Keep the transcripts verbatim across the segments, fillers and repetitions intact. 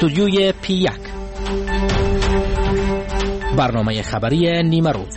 استودیوی پی یک، برنامه خبری نیمه روز.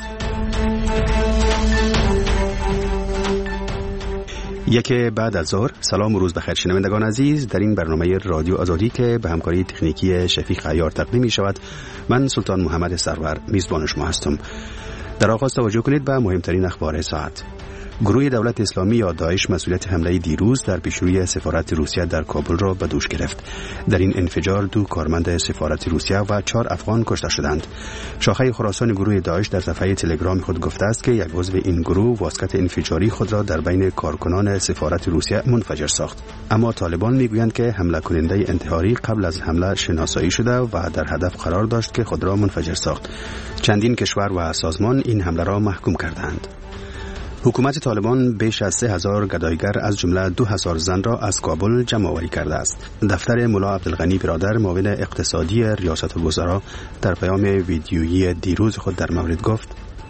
یک بعد از ظهر. سلام و روز بخیر شنوندگان عزیز. در این برنامه رادیو آزادی که به همکاری تکنیکی شفیق عیار تقدیم می شود، من سلطان محمد سرور میزبان شما هستم. در آغاز توجه کنید به مهمترین اخبار ساعت. گروه دولت اسلامی یا داعش مسئولیت حمله دیروز در پیشروی سفارت روسیه در کابل را به دوش گرفت. در این انفجار دو کارمند سفارت روسیه و چهار افغان کشته شدند. شاخه خراسان گروه داعش در صفحه تلگرام خود گفته است که یک عضو این گروه واسکت انفجاری خود را در بین کارکنان سفارت روسیه منفجر ساخت. اما طالبان میگویند که حمله کننده انتحاری قبل از حمله شناسایی شده و در هدف قرار داشت که خود را منفجر ساخت. چندین کشور و سازمان این حمله را محکوم کردند. حکومت طالبان بیش از سه هزار گدایگر از جمله دو هزار زن را از کابل جمع آوری کرده است. دفتر ملا عبدالغنی برادر معاون اقتصادی ریاست الوزراء در پیام ویدیویی دیروز خود در مورد گفت: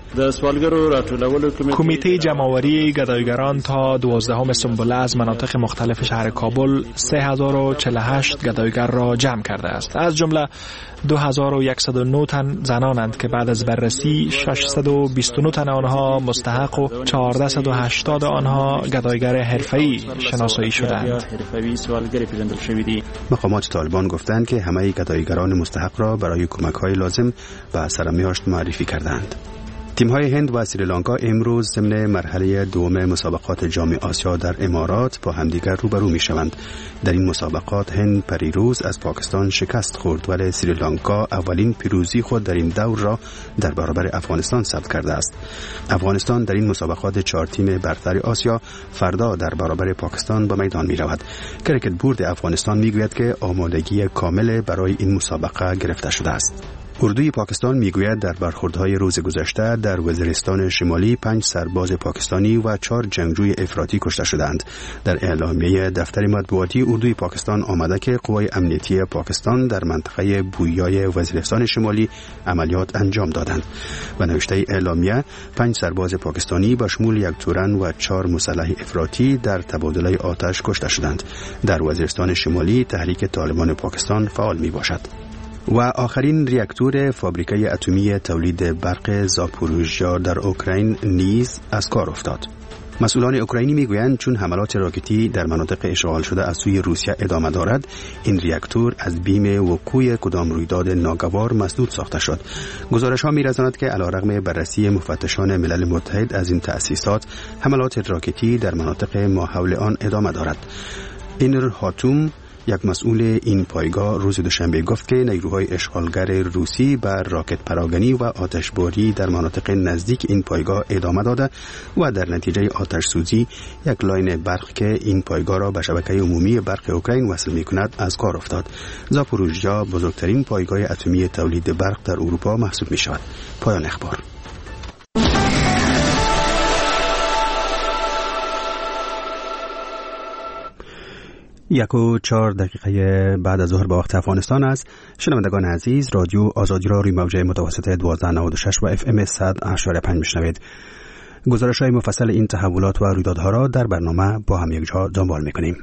کمیته جمع‌آوری گدایگران تا دوازدهم سنبله از مناطق مختلف شهر کابل سه هزار و چهل و هشت گدایگر را جمع کرده است. از جمله دو هزار و صد و نه تن زنانند که بعد از بررسی ششصد و بیست و نه تن آنها مستحق و چهارصد و هشتاد آنها گدایگر حرفه‌ای شناسایی شدند. مقامات طالبان گفتند که همه گدایگران مستحق را برای کمک‌های لازم به سرمیاشت معرفی کردند. تیم‌های هند و سریلانکا امروز ضمن مرحله دوم مسابقات جام آسیا در امارات با همدیگر روبرو می‌شوند. در این مسابقات هند پریروز از پاکستان شکست خورد، ولی سریلانکا اولین پیروزی خود در این دور را در برابر افغانستان ثبت کرده است. افغانستان در این مسابقات چهار تیم برتر آسیا فردا در برابر پاکستان به میدان می‌رود. کرکت بورد افغانستان می‌گوید که آمادگی کامل برای این مسابقه گرفته شده است. اردوی پاکستان میگوید در برخوردهای روز گذشته در وزیرستان شمالی پنج سرباز پاکستانی و چهار جنگجوی افراطی کشته شدند. در اعلامیه دفتر مطبوعاتی اردوی پاکستان آمده که قوای امنیتی پاکستان در منطقه بویای وزیرستان شمالی عملیات انجام دادند. و نوشته اعلامیه پنج سرباز پاکستانی به شمول یک تورن و چهار مسلح افراطی در تبادله آتش کشته شدند. در وزیرستان شمالی تحریک طالبان پاکستان فعال می باشد. و آخرین ریاکتور فابریکه اتمی تولید برق زاپوروژیا در اوکراین نیز از کار افتاد. مسئولان اوکراینی میگویند چون حملات راکتی در مناطق اشغال شده از سوی روسیه ادامه دارد، این ریاکتور از بیم وقوع کدام رویداد ناگوار مسدود ساخته شد. گزارش‌ها می‌رساند که علیرغم بررسی مفتشان ملل متحد از این تأسیسات، حملات راکتی در مناطق ماحول آن ادامه دارد. اینر هاتوم، یک مسئول این پایگاه، روز دوشنبه گفت که نیروهای اشغالگر روسی بر راکت پراگنی و آتشباری در مناطق نزدیک این پایگاه ادامه داده و در نتیجه آتش سوزی یک لاین برق که این پایگاه را به شبکه عمومی برق اوکراین وصل می‌کند از کار افتاد. زاپوروژیا بزرگترین پایگاه اتمی تولید برق در اروپا محسوب می‌شود. پایان اخبار. یک و چهار دقیقه بعد از ظهر به وقت افغانستان است. شنوندگان عزیز، رادیو آزادی را روی موج متوسط دوازده نود و شش و اف ام صد و هشت و پنج میشنوید. گزارش‌های مفصل این تحولات و رویدادها را در برنامه با هم یک جا دنبال می‌کنیم.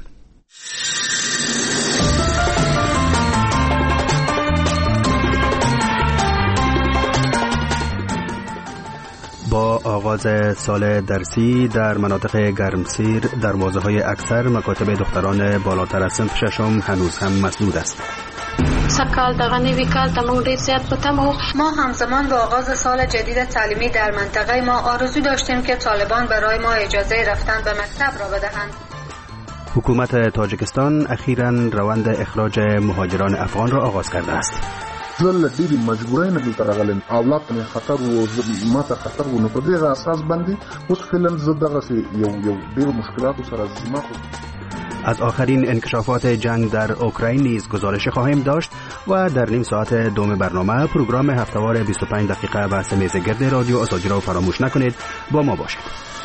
با آغاز سال درسی در مناطق گرمسیر دروازه‌های اکثر مکاتب دختران بالاتر از صنف ششم هنوز هم مسدود است. سکال دغه نوی کال ته موږ ډیر زیات په تمه وو. ما همزمان با آغاز سال جدید تعلیمی در منطقه ما آرزو داشتیم که طالبان برای ما اجازه رفتن به مکتب را بدهند. حکومت تاجیکستان اخیراً روند اخراج مهاجران افغان را آغاز کرده است. زل ډېری مجبورۍ نه دلته راغلم، اولاد ته خطر و ماته خطر و نو په دې اساس باندې اوس فعلا زه دغسې یو یو ډېرو مشکلاتو سره زما خو. از آخرین انکشافات جنگ در اوکراین نیز گزارش خواهیم داشت و در نیم ساعت دوم برنامه پروگرام هفته‌وار بیست و پنج دقیقه بحث میز گرد رادیو آزادی را فراموش نکنید. با ما باشید.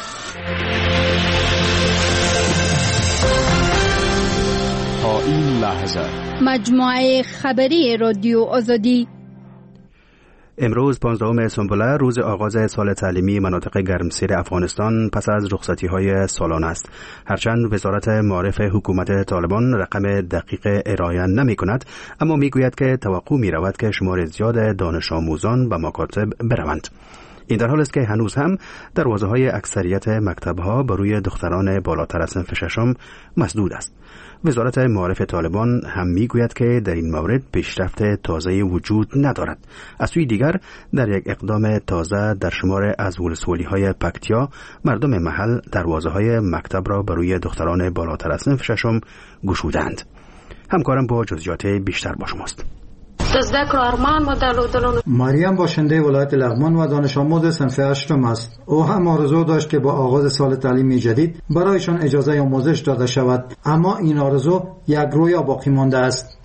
تا این لحظه مجموعه خبری رادیو آزادی. امروز پانزدهم سنبله روز آغاز سال تعلیمی مناطق گرمسیر افغانستان پس از رخصتی‌های سالانه است. هرچند وزارت معارف حکومت طالبان رقم دقیق ارائه نمی‌کند، اما می‌گوید که توقع می‌رود که شمار زیاد دانش آموزان و مکاتب بروند. این در حال است که هنوز هم دروازه‌های اکثریت مکتب‌ها بر روی دختران بالاتر از صنف ششم مسدود است. وزارت معارف طالبان هم میگوید که در این مورد پیشرفت تازه وجود ندارد. از سوی دیگر در یک اقدام تازه در شمار از ولسوالی‌های پکتیا، مردم محل دروازه‌های مکتب را بر روی دختران بالاتر از صنف ششم گشودند. همکارم با جزئیات بیشتر با شماست. مریم باشنده ولایت لغمان و دانش آموز صنف هشتم است. او هم آرزو داشت که با آغاز سال تعلیمی جدید برایشان اجازه آموزش داده شود، اما این آرزو یک رویا باقی مانده است.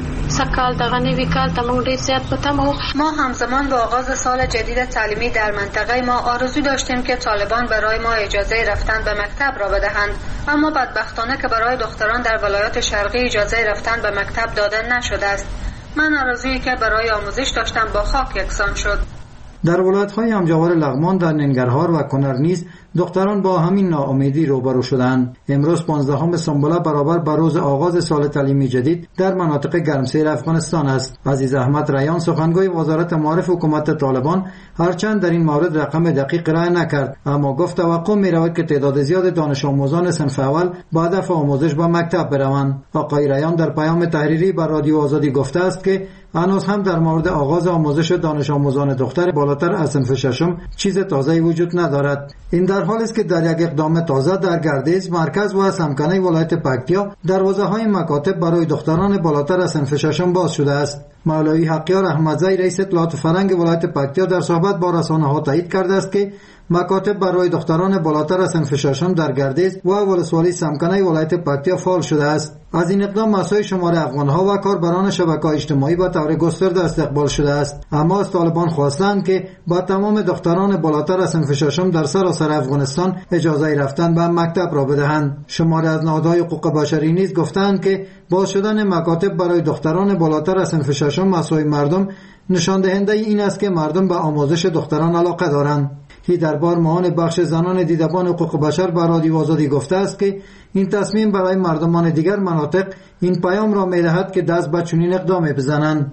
ما همزمان با آغاز سال جدید تعلیمی در منطقه ما آرزو داشتیم که طالبان برای ما اجازه رفتن به مکتب را بدهند، اما بدبختانه که برای دختران در ولایات شرقی اجازه رفتن به مکتب داده نشده است. من آرزویی که برای آموزش داشتم با خاک یکسان شد. در ولایت‌های همجوار لغمان، در ننگرهار و کنر نیز دختران با همین ناامیدی روبرو شدند. امروز پانزدهم سنبله برابر با روز آغاز سال تعلیمی جدید در مناطق گرمسیر افغانستان است. عزیز احمد ریان، سخنگوی وزارت معارف حکومت طالبان، هرچند در این مورد رقم دقیق ارائه نکرد، اما گفت توقع می‌رود که تعداد زیاد دانش آموزان صنف اول با هدف آموزش به مکتب بروند. آقای ریان در پیام تحریری بر رادیو آزادی گفته است که هنوز هم در مورد آغاز آموزش دانش آموزان دختر بالاتر از صنف ششم چیز تازه‌ای وجود ندارد. این در حالی است که در یک اقدام تازه در گردیز، مرکز و سمکنه ولایت پکتیا، دروازه‌های مکاتب برای دختران بالاتر از صنف ششم باز شده است. مولوی حقیار احمدزی، رئیس اطلاعات فرهنگ ولایت پکتیا، در صحبت با رسانه‌ها تایید کرده است که مکاتب برای دختران بالاتر از صنف ششم در گردیز و ولسوالی سمکنه ولایت پکتیا فعال شده است. از این اقدام مسای شمار افغان‌ها و کاربران شبکه‌های اجتماعی به طور گسترده استقبال شده است. اما از طالبان خواستند که با تمام دختران بالاتر از صنف ششم در سراسر افغانستان اجازه رفتن به مکتب را بدهند. شمار از نهادهای حقوق بشری نیز گفتند که باز شدن مکاتب برای دختران بالاتر از صنف ششم مسای مردم نشان دهنده این است که مردم به آموزش دختران علاقه دارند. هی در بار معاون بخش زنان دیدبان حقوق بشر به رادیو آزادی گفته است که این تصمیم برای مردمان دیگر مناطق این پیام را می‌دهد که دست به چنین اقدامی بزنند.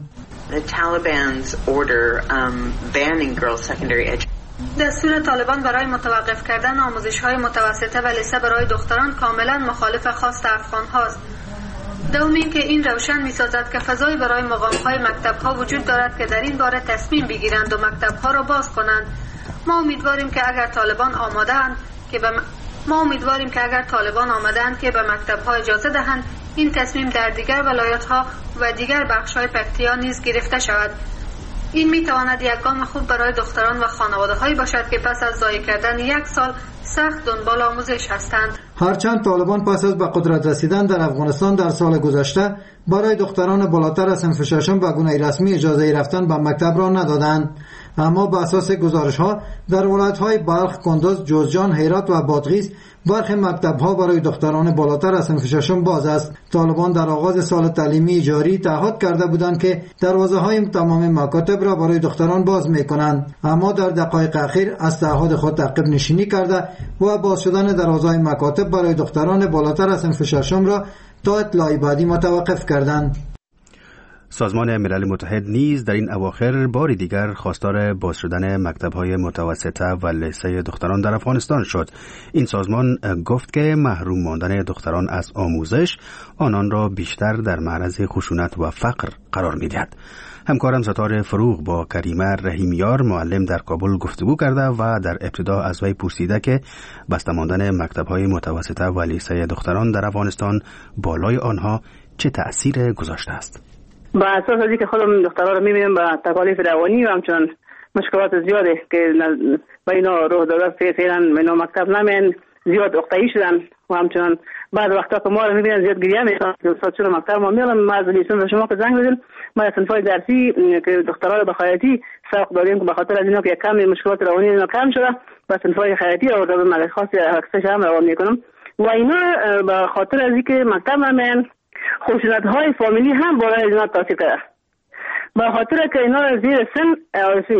دستور طالبان برای متوقف کردن آموزش‌های متوسطه و لیسه برای دختران کاملا مخالف خواست افغان هاست. دوم این که این روشن می‌سازد که فضای برای مقام‌های مکتب‌ها وجود دارد که در این باره تصمیم بگیرند و مکتب‌ها را باز کنند. ما امیدواریم که اگر طالبان آماده‌اند که به م... ما امیدواریم که اگر طالبان آمدند که به مکتب‌ها اجازه دهند، این تصمیم در دیگر ولایت‌ها و دیگر بخش‌های پکتیا نیز گرفته شود. این می‌تواند یک گام خوب برای دختران و خانواده‌هایی باشد که پس از ضایع کردن یک سال سخت دنبال آموزش هستند. هرچند طالبان پس از به قدرت رسیدن در افغانستان در سال گذشته برای دختران بالاتر از صنف ششم به گونه رسمی اجازه رفتن به مکتب را ندادند، اما بر اساس گزارش‌ها در ولایت‌های بلخ، کندز، جوزجان، هرات و بادغیس برخی مکتب‌ها برای دختران بالاتر از صنف ششم باز است. طالبان در آغاز سال تعلیمی جاری تعهد کرده بودند که دروازه‌های تمام مکاتب را برای دختران باز می‌کنند، اما در دقایق اخیر از تعهد خود عقب نشینی کرده و باز شدن دروازه‌های مکاتب برای دختران بالاتر از صنف ششم را تا اطلاع بعدی متوقف کردند. سازمان ملل متحد نیز در این اواخر باری دیگر خواستار باز شدن مکتب‌های متوسطه و لیسه دختران در افغانستان شد. این سازمان گفت که محروم ماندن دختران از آموزش آنان را بیشتر در معرض خشونت و فقر قرار می‌دهد. همکارم ستاره فروغ با کریمه رحیمیار، معلم در کابل، گفتگو کرده و در ابتدا از وی پرسیده که بسته ماندن مکتب‌های متوسطه و لیسه دختران در افغانستان بالای آنها چه تأثیر گذاشته است. با اساس از اینکه خودم دخترها رو می‌بینم با تکالیف روانی و همچنان مشکلات زیاده که با اینا روح داده فعلا اینا مکتب نمین زیاد اقتایی شدن و همچنان بعد وقتا که ما رو می‌بینن زیاد گریه می‌کنن که استاد چرا مکتب ما میارم. ما از لیسانس شما که زنگ بزنیم ما از صنف‌های درسی که دخترها رو به خیاطی سوق داریم که به خاطر از اینا که کم مشکلات روانی اینا کم شده با صنف‌های خیاطی آورده به مدرسه خاص اکسش هم روان می‌کنم و اینا به خاطر از اینکه مکتب نمین خشونت‌های فامیلی هم بالای اینا تاثیر کرده. به خاطر که اینا زیر سن آرزو میکنن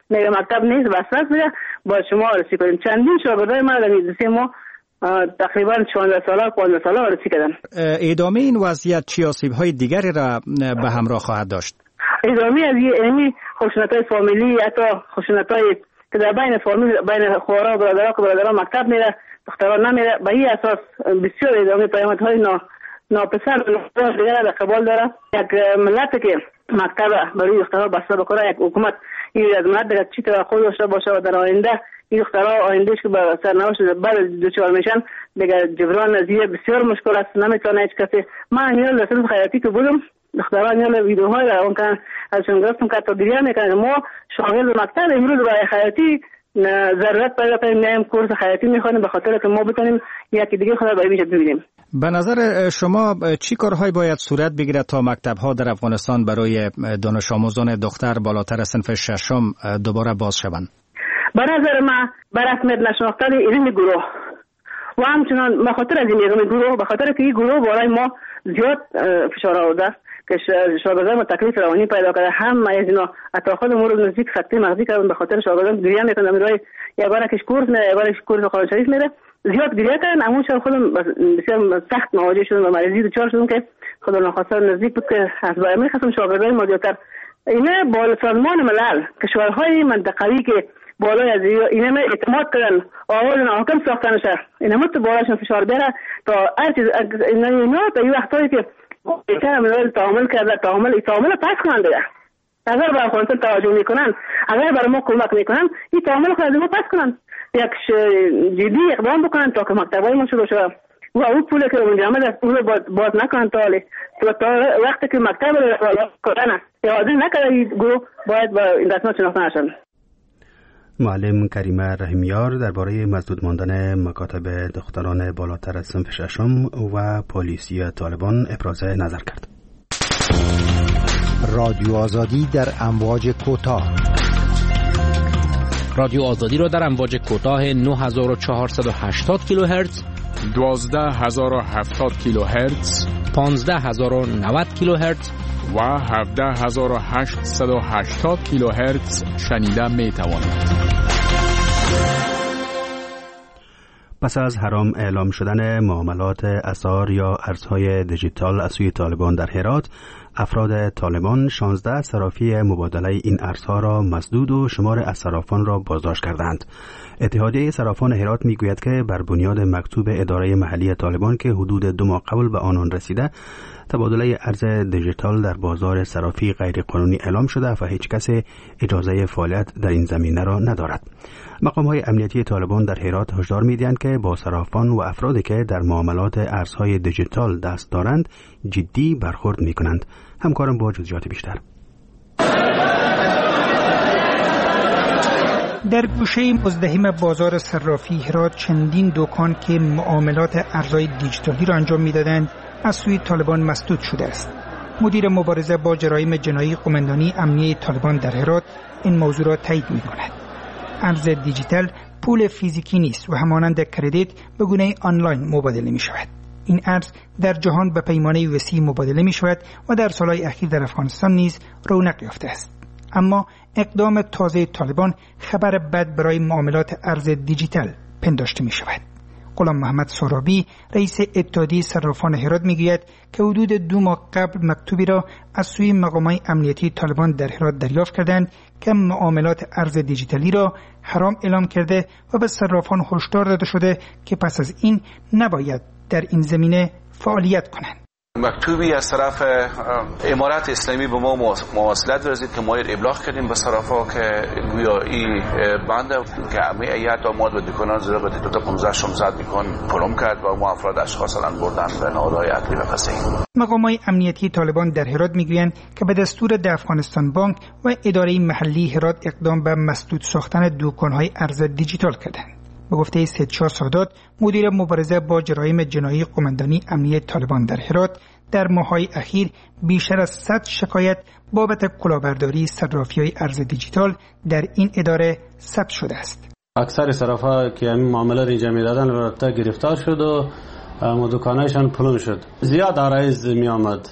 میگه مکتب نیست بس میگه با شما رسی کنیم. چندین شاگردای ما در این ما تقریبا چهارده ساله پانزده ساله رسی کردن. ادامه این وضعیت چه آسیب‌های دیگری را به همراه خواهد داشت؟ ادامه از این خشونت‌های فامیلی، حتی خشونت‌های که در بین فامیل، بین خواهرها و برادرها که برادرها مکتب میره دختران نمیره، به این اساس بسیار ادامه پیامدهای نا ناپسند و دیگر را قبول داره. یک ملت که مکتب برای دخترها بسته بکنه، یک حکومت این از ملت دیگر چی توقع داشته باشه و در آینده این دخترها آیندهش که به سرنوشت بعد دوچار میشن دیگر جبران از این بسیار مشکل است. نمیتونه هیچ کسی. من نیاز داشتم خیاطی که بودم دختران نیاز ویدیوهای را اون کن ازشون گرفتم که تا دیگر میکنه ما شاغل مکتب امروز برای خیاطی ضرورت پیدا کنیم نیم کورس خیاطی میخوانیم به خاطر که ما بتونیم یکی دیگه خدا برای بیشتر ببینیم. به نظر شما چی کارهایی باید صورت بگیرد تا مکتب‌ها در افغانستان برای دانش آموزان دختر بالاتر صنف ششم دوباره باز شوند؟ به نظر من به رسمیت نشناختن این گروه و همچنان به خاطر از این گروه به خاطر که این گروه برای ما زیاد فشار آورده که شاگردان ما تکلیف روانی پیدا کرده. هم از اینا حتی خود ما رو نزدیک سکته مغزی کردن به خاطر شاگردان گریه میکنن میرای یک بار کش کورس میره یک بار کورس قرآن شریف میره زیاد گریه کردن. اما شب خودم بسیار سخت مواجه شدم و مریضی دچار شدم که خدا ناخواسته نزدیک بود که از باید میخواستم شاگردان ما زیادتر اینا بالا سازمان ملل کشورهای منطقوی که بالای از اینا اعتماد کردن آواز حاکم ساختن شهر اینا مت بالاشون فشار بره تا هر چیز اینا اینا تا این وقتایی که بیشتر مدل تعامل کرده تعامل تعامل پس کنن دیگه. اگر به افغانستان توجه میکنن اگر برای ما کمک میکنن این تعامل خود ما پس کنن یک جدی اقدام بکنن تا که مکتبای ما شروع شود و اون پولی که اونجا آمده اون رو باز نکنن تا تا وقتی که مکتب رو کردن یا حاضر نکرده گروه باید با این دستمات شناخته نشن. معلم کریمه رحیمیار درباره مسدود ماندن مکاتب دختران بالاتر از صنف ششم و پلیسی طالبان ابراز نظر کرد. رادیو آزادی در امواج کوتاه. رادیو آزادی را در امواج کوتاه نه هزار و چهارصد و هشتاد کیلوهرتز، دوازده هزار و هفتاد کیلوهرتز، پانزده هزار و نود کیلوهرتز و هفده هزار و هشتصد و هشتاد کیلوهرتز شنیده می توانید. پس از حرام اعلام شدن معاملات اسعار یا ارزهای دیجیتال از سوی طالبان در هرات، افراد طالبان شانزده صرافی مبادله این ارزها را مسدود و شمار از صرافان را بازداشت کردند. اتحادیه صرافان هرات میگوید که بر بنیاد مکتوب اداره محلی طالبان که حدود دو ماه قبل به آنان رسیده، تبادله ارز دیجیتال در بازار صرافی غیر قانونی اعلام شده و هیچ کس اجازه فعالیت در این زمینه را ندارد. مقام‌های امنیتی طالبان در هرات هشدار می‌دهند که با صرافان و افرادی که در معاملات ارزهای دیجیتال دست دارند جدی برخورد می‌کنند. همکارم با جزئیات بیشتر. در گوشه مزدحم بازار صرافی هرات چندین دکان که معاملات ارزهای دیجیتالی را انجام می‌دادند از سوی طالبان مسدود شده است. مدیر مبارزه با جرایم جنایی قماندانی امنیه طالبان در هرات این موضوع را تایید می‌کند. ارز دیجیتال پول فیزیکی نیست و همانند کردیت به گونه آنلاین مبادله می‌شود. این ارز در جهان به پیمانه وسیع مبادله می‌شود و در سالهای اخیر در افغانستان نیز رونق یافته است. اما اقدام تازه طالبان خبر بد برای معاملات ارز دیجیتال پنداشته می‌شود. غلام محمد سرابی رئیس اتحادیه صرافان هرات میگوید که حدود دو ماه قبل مکتوبی را از سوی مقامات امنیتی طالبان در هرات دریافت کردند که معاملات ارز دیجیتالی را حرام اعلام کرده و به صرافان هشدار داده شده که پس از این نباید در این زمینه فعالیت کنند. مکتوبی از طرف امارت اسلامی به ما مواصلت رسید که ما ابلاغ کردیم به صرافا که گویا این بنده که همه ایت آماد و دکانان زیر به دو تا پانزده شمزد میکن پلم کرد و ما افراد اشخاص الان بردن به نهادهای عدلی و فسحی. مقامات امنیتی طالبان در هرات میگویند که به دستور د افغانستان بانک و اداره محلی هرات اقدام به مسدود ساختن دکان‌های ارز دیجیتال کردند. به گفته سیدشاه سادات مدیر مبارزه با جرایم جنایی قماندانی امنیه طالبان در هرات، در ماه‌های اخیر بیشتر از صد شکایت بابت کلاهبرداری صرافی‌های ارز دیجیتال در این اداره ثبت شده است. اکثر صرافا که همین معاملات اینجا می‌دادن البته گرفتار شد و دکانایشان پلون شد. زیاد عرایض می آمد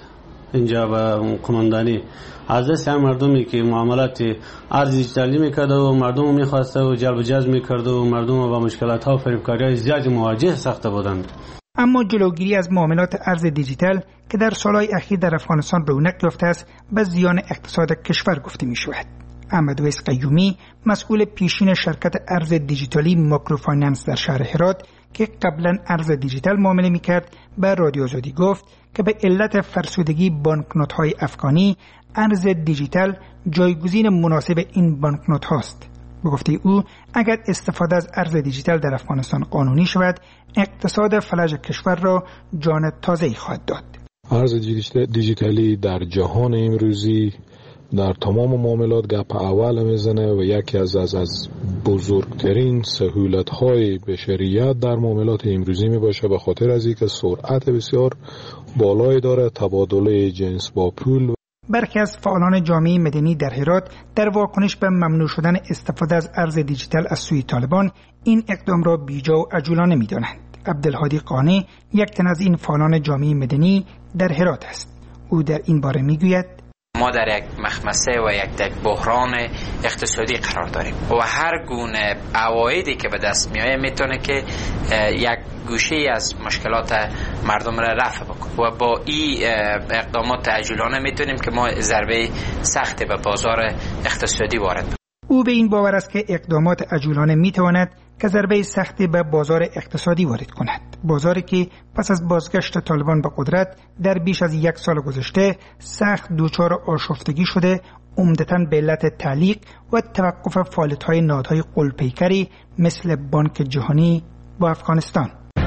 اینجا و قماندانی از دست هم مردمی که معاملات ارز دیجیتالی میکرد و مردم رو میخواسته و جلب و جذب میکرد و مردم رو با مشکلات ها و فریبکاری های زیادی مواجه ساخته بودند. اما جلوگیری از معاملات ارز دیجیتال که در سالهای اخیر در افغانستان رونق یافته است به زیان اقتصاد کشور گفته می شود. احمد ویس قیومی مسئول پیشین شرکت ارز دیجیتالی ماکروفایننس در شهر هرات که قبلا ارز دیجیتال معامله میکرد به رادیو آزادی گفت که به علت فرسودگی بانکنوت های افغانی ارز دیجیتال جایگزین مناسب این بانکنوت هاست. به گفته او اگر استفاده از ارز دیجیتال در افغانستان قانونی شود اقتصاد فلج کشور را جان تازه‌ای خواهد داد. ارز دیجیتالی در جهان امروزی در تمام معاملات گپ اول میزنه و یکی از از از بزرگترین سهولت‌های بشریت در معاملات امروزی میباشه، به خاطر از اینکه سرعت بسیار بالایی داره، تبادله جنس با پول. برخی از فعالان جامعه مدنی در هرات در واکنش به ممنوع شدن استفاده از ارز دیجیتال از سوی طالبان این اقدام را بیجا و عجولانه می‌دانند. عبدالهادی قانی یک تن از این فعالان جامعه مدنی در هرات است. او در این باره میگوید ما در یک مخمسه و یک بحران اقتصادی قرار داریم و هر گونه عوایدی که به دست میآید میتونه که یک گوشه از مشکلات مردم را رفع بکنه و با این اقدامات عجولانه میتونیم که ما ضربه سخت به بازار اقتصادی وارد بکنیم. او به این باور است که اقدامات عجولانه میتواند که ضربه سختی به بازار اقتصادی وارد کند. بازاری که پس از بازگشت طالبان به قدرت در بیش از یک سال گذشته سخت دچار آشفتگی شده، عمدتاً به علت تعلیق و توقف فعالیت‌های نهادهای غول‌پیکری مثل بانک جهانی با افغانستان.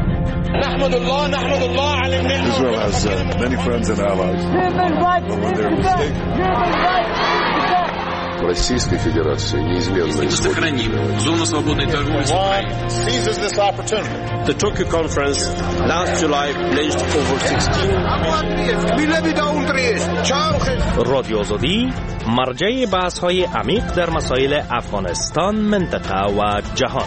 نحمد الله نحمد الله علی الملل. Israel has uh, many friends and allies. When they're mistaken. Российской Федерации неизменно сохраним зону свободной торговли. Seizes this opportunity. The Tokyo conference last July pledged over sixteen رادیو آزادی مرجع بحث‌های عمیق در مسائل افغانستان، منطقه و جهان.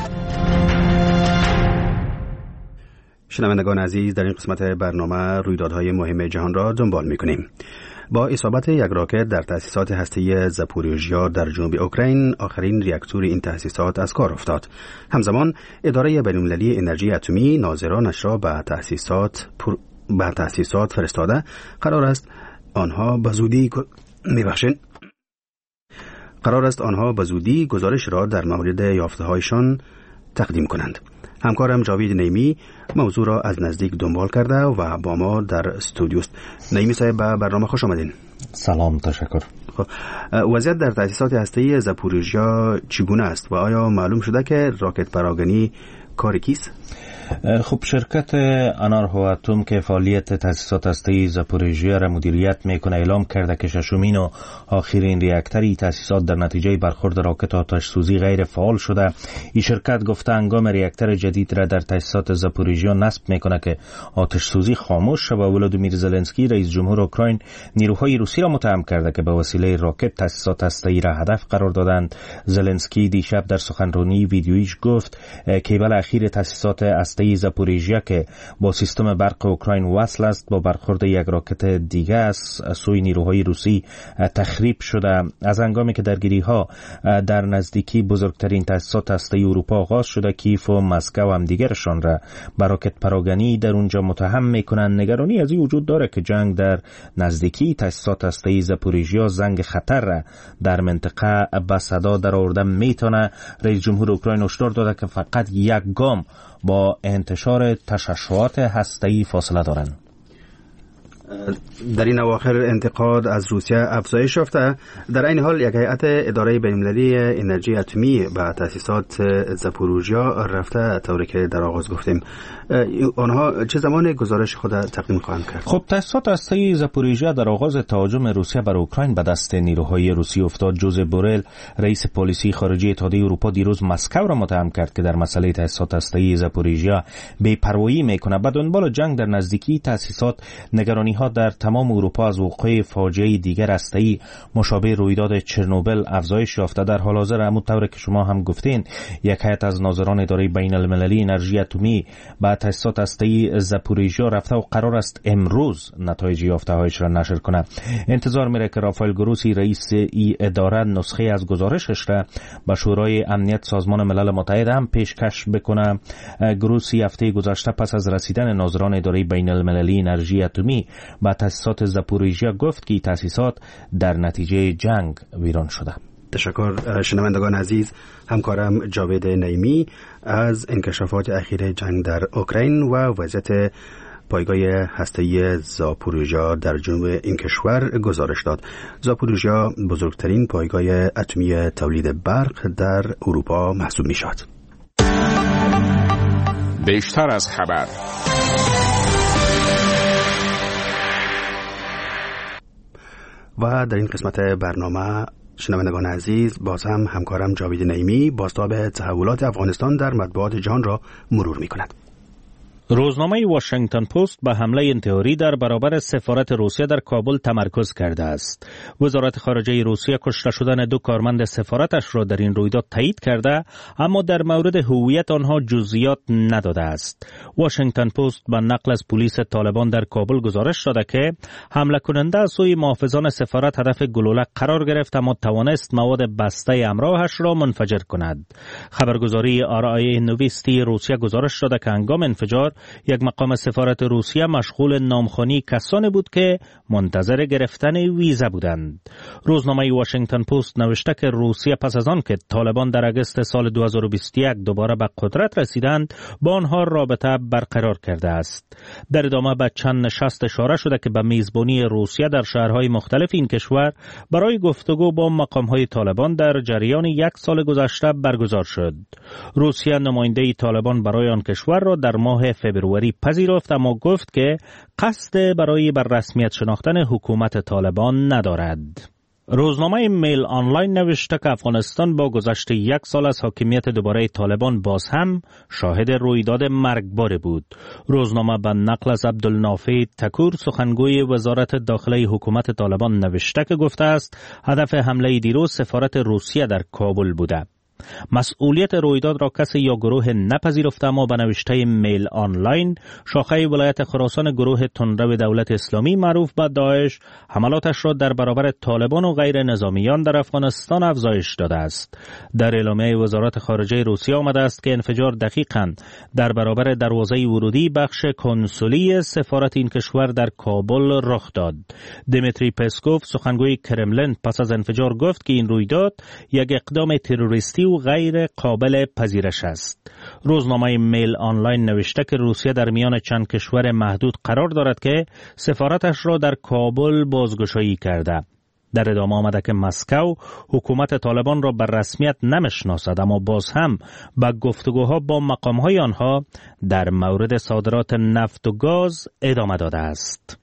شنوندگان عزیز، در این قسمت برنامه رویدادهای مهم جهان را دنبال می‌کنیم. با اصابت یک راکت در تأسیسات هسته‌ای زاپوریژیا در جنوب اوکراین، آخرین ریاکتور این تأسیسات از کار افتاد. همزمان اداره بین‌المللی انرژی اتمی ناظرانش را به تأسیسات پر... به تأسیسات فرستاده قرار است آنها به زودی میبخشند قرار است آنها به زودی گزارش را در مورد یافته‌هایشان تقدیم کنند. همکارم جاوید نیمی موضوع را از نزدیک دنبال کرده و با ما در استودیو است. نیمی صاحب، به برنامه خوش آمدین. سلام، تشکر. خب، وضعیت در تأسیسات هسته‌ای زاپوریژیا چگونه است و آیا معلوم شده که راکت پراگنی کار کیست؟ خب، شرکت انارهواتوم که فعالیت تأسیسات هسته‌ای زاپوریژیا را مدیریت میکنه اعلام کرده که ششمین و آخرین ریاکتوری تأسیسات در نتیجه برخورد راکت آتش سوزی غیر فعال شده. این شرکت گفته هنگام ریاکتور جدید را در تأسیسات زاپوریژیا نصب میکنه که آتش سوزی خاموش شد و ولادیمیر زلنسکی رئیس جمهور اوکراین نیروهای روسی را متهم کرده که به وسیله راکت تأسیسات هسته‌ای را هدف قرار دادند. زلنسکی دیشب در سخنرانی ویدیویش گفت کیبل اخیر تأسیسات هسته‌ای زاپوریژیا که با سیستم برق اوکراین وصل است با برخورد یک راکت دیگه از سوی نیروهای روسی تخریب شده. از هنگامی که درگیری‌ها در نزدیکی بزرگترین تأسیسات هسته‌ای اروپا آغاز شده، کیف و مسکو هم دیگرشان را به راکت پراگنی در اونجا متهم میکنند. نگرانی از این وجود داره که جنگ در نزدیکی تأسیسات هسته‌ای زاپوریژیا زنگ خطر را در منطقه به صدا در آورده میتونه. رئیس جمهور اوکراین هشدار داده که فقط یک گام با انتشار تشعشعات هسته‌ای فاصله دارند. در این اواخر انتقاد از روسیه افزایش یافته. در این حال یک هیئت اداره بین‌المللی انرژی اتمی به تأسیسات زاپوریژیا رفته، طوری که در آغاز گفتیم. آنها چه زمان گزارش خود تقدیم خواهند کرد؟ خب، تأسیسات هسته‌ای زاپوریژیا در آغاز تهاجم روسیه بر اوکراین به دست نیروهای روسی افتاد. جوزف بورل، رئیس پلیسی خارجی اتحادیه اروپا، دیروز مسکو را متهم کرد که در مسئله تأسیسات هسته‌ای زاپوریژیا بی‌پروایی میکنه. به دنبال جنگ در نزدیکی تأسیسات نگرانی ها در تمام اروپا از وقوع فاجعه دیگر هسته‌ای مشابه رویداد چرنوبل افزایش یافته. در حال حاضر همونطور که شما هم گفتین یک هیئت از ناظران اداره بین المللی انرژی اتمی به تاسیسات هسته‌ای زاپوریژیا رفته و قرار است امروز نتایج یافته‌هایش را نشر کنه. انتظار میره که رافائل گروسی رئیس ای اداره نسخه از گزارشش را به شورای امنیت سازمان ملل متحد هم پیشکش بکنه. گروسی هفته گذشته پس از رسیدن ناظران اداره بین المللی انرژی اتمی به تاسیسات زاپوریژیا گفت که تاسیسات در نتیجه جنگ ویران شده. تشکر شنوندگان عزیز. همکارم جاوید نعیمی از انکشافات اخیر جنگ در اوکراین و وضعیت پایگاه هسته‌ای زاپوریژیا در جنوب این کشور گزارش داد. زاپوریژیا بزرگترین پایگاه اتمی تولید برق در اروپا محسوب می شود. بیشتر از خبر. و در این قسمت برنامه شنوندگان عزیز باز هم همکارم جاوید نعیمی بازتاب تحولات افغانستان در مطبوعات جهان را مرور می کند. روزنامه واشنگتن پست به حمله انتحاری در برابر سفارت روسیه در کابل تمرکز کرده است. وزارت خارجه روسیه کشته شدن دو کارمند سفارتش را در این رویداد تایید کرده، اما در مورد هویت آنها جزئیات نداده است. واشنگتن پست به نقل از پلیس طالبان در کابل گزارش داده که حمله کننده از سوی محافظان سفارت هدف گلوله قرار گرفت، اما توانست مواد بسته همراهش را منفجر کند. خبرگزاری آرای نویستی روسیه گزارش داده که هنگام انفجار یک مقام سفارت روسیه مشغول نامخوانی کسانی بود که منتظر گرفتن ویزا بودند. روزنامه واشنگتن پست نوشته که روسیه پس از آن که طالبان در اگست سال دو هزار و بیست و یک دوباره به قدرت رسیدند با آنها رابطه برقرار کرده است. در ادامه به چند نشست اشاره شده که به میزبانی روسیه در شهرهای مختلف این کشور برای گفتگو با مقامهای طالبان در جریان یک سال گذشته برگزار شد. روسیه نماینده طالبان برای آن کشور را در ماه فبروری پذیرفت، اما گفت که قصد برای بر رسمیت شناختن حکومت طالبان ندارد. روزنامه میل آنلاین نوشته که افغانستان با گذشت یک سال از حاکمیت دوباره طالبان باز هم شاهد رویداد مرگبار بود. روزنامه به نقل از عبدالنافع تکور سخنگوی وزارت داخلی حکومت طالبان نوشته که گفته است هدف حمله دیروز سفارت روسیه در کابل بوده. مسئولیت رویداد را کسی یا گروه نپذیرفته، اما به نوشته میل آنلاین شاخه ولایت خراسان گروه تندرو دولت اسلامی معروف به داعش حملاتش را در برابر طالبان و غیر نظامیان در افغانستان افزایش داده است. در اعلامیه وزارت خارجه روسیه آمده است که انفجار دقیقاً در برابر دروازه ورودی بخش کنسولی سفارت این کشور در کابل رخ داد. دیمیتری پسکوف سخنگوی کرملین پس از انفجار گفت که این رویداد یک اقدام تروریستی و غیر قابل پذیرش است. روزنامه میل آنلاین نوشته که روسیه در میان چند کشور محدود قرار دارد که سفارتش را در کابل بازگشایی کرده. در ادامه آمده که مسکو حکومت طالبان را بر رسمیت نمیشناسد، اما باز هم به گفتگوها با مقامهای آنها در مورد صادرات نفت و گاز ادامه داده است.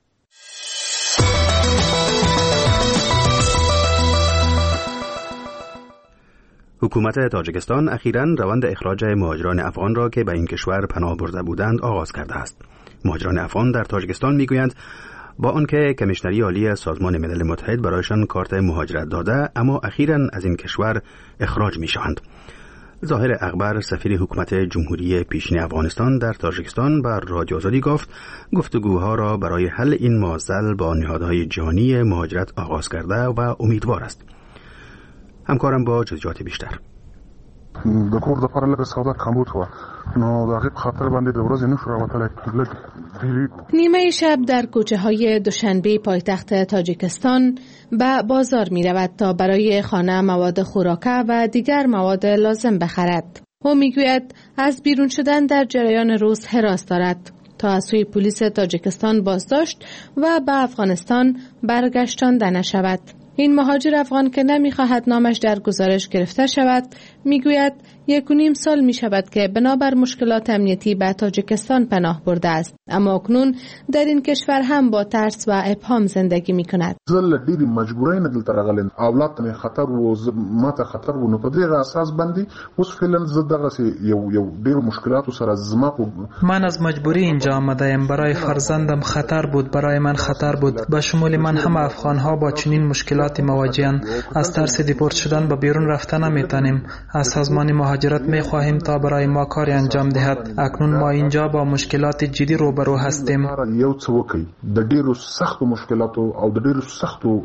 حکومت تاجیکستان اخیراً روند اخراج مهاجران افغان را که به این کشور پناه برده بودند آغاز کرده است. مهاجران افغان در تاجیکستان میگویند با آنکه کمیشنری عالی سازمان ملل متحد برایشان کارت مهاجرت داده، اما اخیراً از این کشور اخراج میشوند. ظاهر اکبر سفیر حکومت جمهوری پیشین افغانستان در تاجیکستان بر رادیو آزادی گفت گفتگوها را برای حل این معضل با نهادهای جهانی مهاجرت آغاز کرده و امیدوار است. همکارم با جزئیات بیشتر. د کور د پر لګ سودا کمبود و نو دغه خاطر باندې د ورځې نشو راوتل. نیمه شب در کوچه های دوشنبه پایتخت تاجیکستان به بازار می رود تا برای خانه مواد خوراکه و دیگر مواد لازم بخرد. او می گوید از بیرون شدن در جریان روز هراس دارد تا از سوی پلیس تاجیکستان بازداشت و به افغانستان برگشتانده نشود. این مهاجر افغان که نمیخواهد نامش در گزارش گرفته شود میگوید یک و نیم سال می شود که بنابر مشکلات امنیتی به تاجیکستان پناه برده است، اما اکنون در این کشور هم با ترس و ابهام زندگی می کند. زل ډېری مجبورۍ نه دلته راغلم، اولاد ته خطر و ماته خطر و نو په دې اساس باندې اوس فعلا زه دغه یو یو ډېر مشکلات سره زما. من از مجبوری اینجا آمده‌ام، برای فرزندم خطر بود، برای من خطر بود، به شمول من هم افغان‌ها با چنین مشکلاتی مواجه‌اند. از ترس دیپورت شدن به بیرون رفتن نمی‌توانیم. از سازمان مهاجرت می‌خواهیم تا برای ما کاری انجام دهد. اکنون ما اینجا با مشکلات جدی روبرو هستیم. یو څه وکړي د ډېرو سختو مشکلاتو او د ډېرو سختو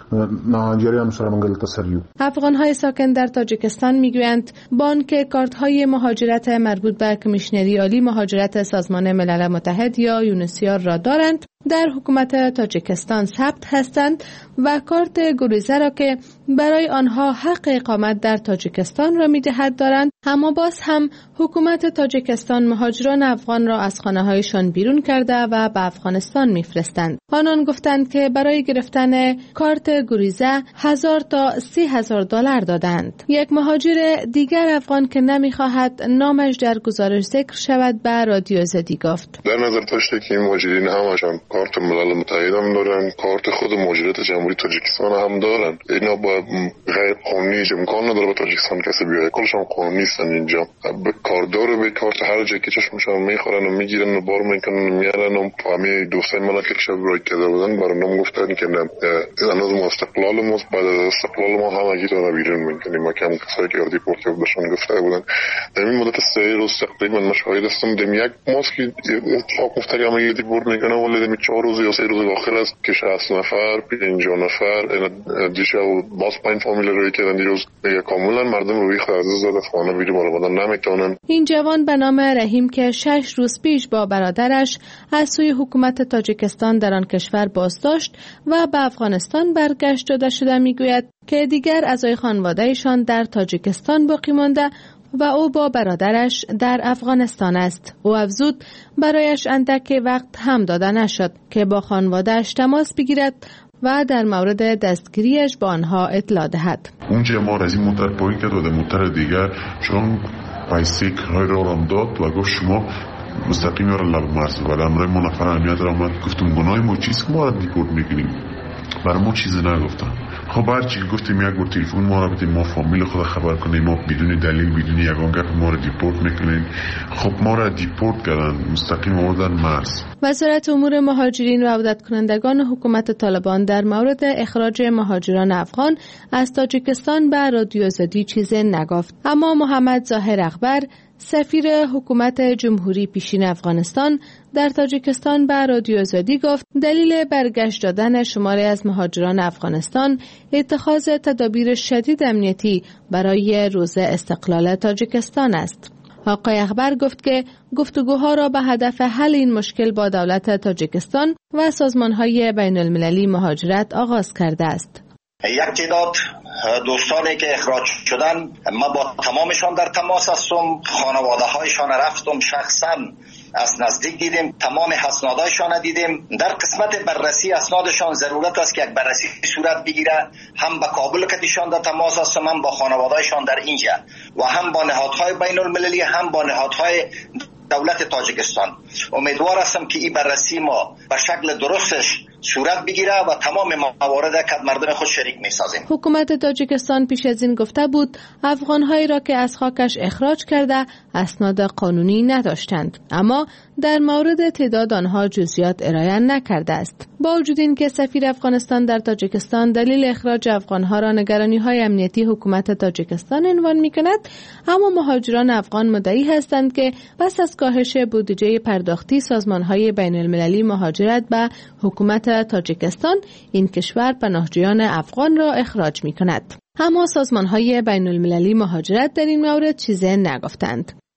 مهاجرانو سره موږ تسریو. افغان‌های ساکن در تاجیکستان می‌گویند بانک کارت‌های مهاجرت مربوط به کمیشنری عالی مهاجرت سازمان ملل متحد یا یونسیار را دارند، در حکومت تاجیکستان ثبت هستند و کارت گریزه را که برای آنها حق اقامت در تاجیکستان را می‌دهد دارند، اما باز هم حکومت تاجیکستان مهاجران افغان را از خانه‌هایشان بیرون کرده و به افغانستان می‌فرستند. آنان گفتند که برای گرفتن کارت گریزه هزار تا سی هزار دلار دادند. یک مهاجر دیگر افغان که نمی‌خواهد نامش در گزارش ذکر شود به رادیو زدی گفت: در نظر داشته که این مهاجرین همشون کارت ملل متحد هم دارن، کارت خود مهاجرت جمهوری تاجیکستان هم دارن. اینا با غیر قانونی امکان نداره به تاجیکستان کسی بیاره، کلشون قانونی نیستن. اینجا به کاردار به کارت هر جایی که چشمشون میخورن و میگیرن و بار میکنن و میارن و همه دوستای من که شب رای کرده بودن برام گفتن که نه هنوز ما استقلال ما بعد از استقلال ما هم اگه تو بیرون میکنیم. ما کم کسایی که دیپورت بودن گفته بودن در این مدت سه روز تقریبا من شاهد هستم دم یک ماسکی اتفاق افتاد اما دیپورت میکنه ولی دم چهار روز یا سه روز آخر است که شصت نفر پنجاه نفر دیشب باز پنج فامیل روی کردن دیروز دیگه کاملا مردم روی خرز زده خانه بیرون بالا نمیتونن. این جوان به نام رحیم که شش روز پیش با برادرش از سوی حکومت تاجیکستان در آن کشور بازداشت و به افغانستان برگشت داده شده میگوید که دیگر اعضای خانواده‌شان در تاجیکستان باقی مانده و او با برادرش در افغانستان است. او افزود برایش اندک وقت هم داده نشد که با خانواده‌اش تماس بگیرد و در مورد دستگیریش با آنها اطلاع دهد. اونجا ما از این موتر پایین کرد و در موتر دیگر چون پیسه کرای را هم داد و گفت شما مستقیم را لب مرز و در امرای ما نفر اهمیت را آمد. گفتم گناه ما چیست که ما را دیپورت میکنیم؟ برای ما چیزی نگفتن. خب هرچی گفتیم یک بار تلفن ما را بدیم ما فامیل خود خبر کنیم، ما بدون دلیل بدون یگان گپ ما را دیپورت میکنیم. خب ما را دیپورت کردن، مستقیم آوردن مرز. وزارت امور مهاجرین و عودت کنندگان حکومت طالبان در مورد اخراج مهاجران افغان از تاجیکستان به رادیو زدی چیزی نگفت، اما محمد ظاهر اخبر سفیر حکومت جمهوری پیشین افغانستان در تاجیکستان به رادیو زدی گفت دلیل برگشت دادن شماری از مهاجران افغانستان اتخاذ تدابیر شدید امنیتی برای روز استقلال تاجیکستان است. آقای اخبر گفت که گفتگوها را به هدف حل این مشکل با دولت تاجیکستان و سازمان‌های بین المللی مهاجرت آغاز کرده است. یک تعداد دوستانی که اخراج شدن ما با تمامشان در تماس هستم، خانواده هایشان رفتم شخصا از نزدیک دیدیم، تمام اسنادشان دیدیم. در قسمت بررسی اسنادشان ضرورت است که یک بررسی صورت بگیره. هم با کابل که دیشان در تماس هستم، هم با خانوادهشان در اینجا و هم با نهادهای بین المللی، هم با نهادهای دولت تاجیکستان. امیدوار هستم که این بررسی ما به شکل درستش صورت بگیره و تمام موارد که مردم خود شریک می‌سازیم. حکومت تاجیکستان پیش از این گفته بود افغان‌هایی را که از خاکش اخراج کرده اسناد قانونی نداشتند، اما در مورد تعداد آنها جزئیات ارائه نکرده است. با وجود اینکه سفیر افغانستان در تاجیکستان دلیل اخراج افغان‌ها را نگرانی‌های امنیتی حکومت تاجیکستان عنوان می‌کند، اما مهاجران افغان مدعی هستند که پس از کاهش بودجه پرداختی سازمان‌های بین‌المللی مهاجرت به حکومت تاجیکستان این کشور پناهجویان افغان را اخراج می‌کند. اما سازمان‌های بین‌المللی مهاجرت در این مورد چیزی نگفتند.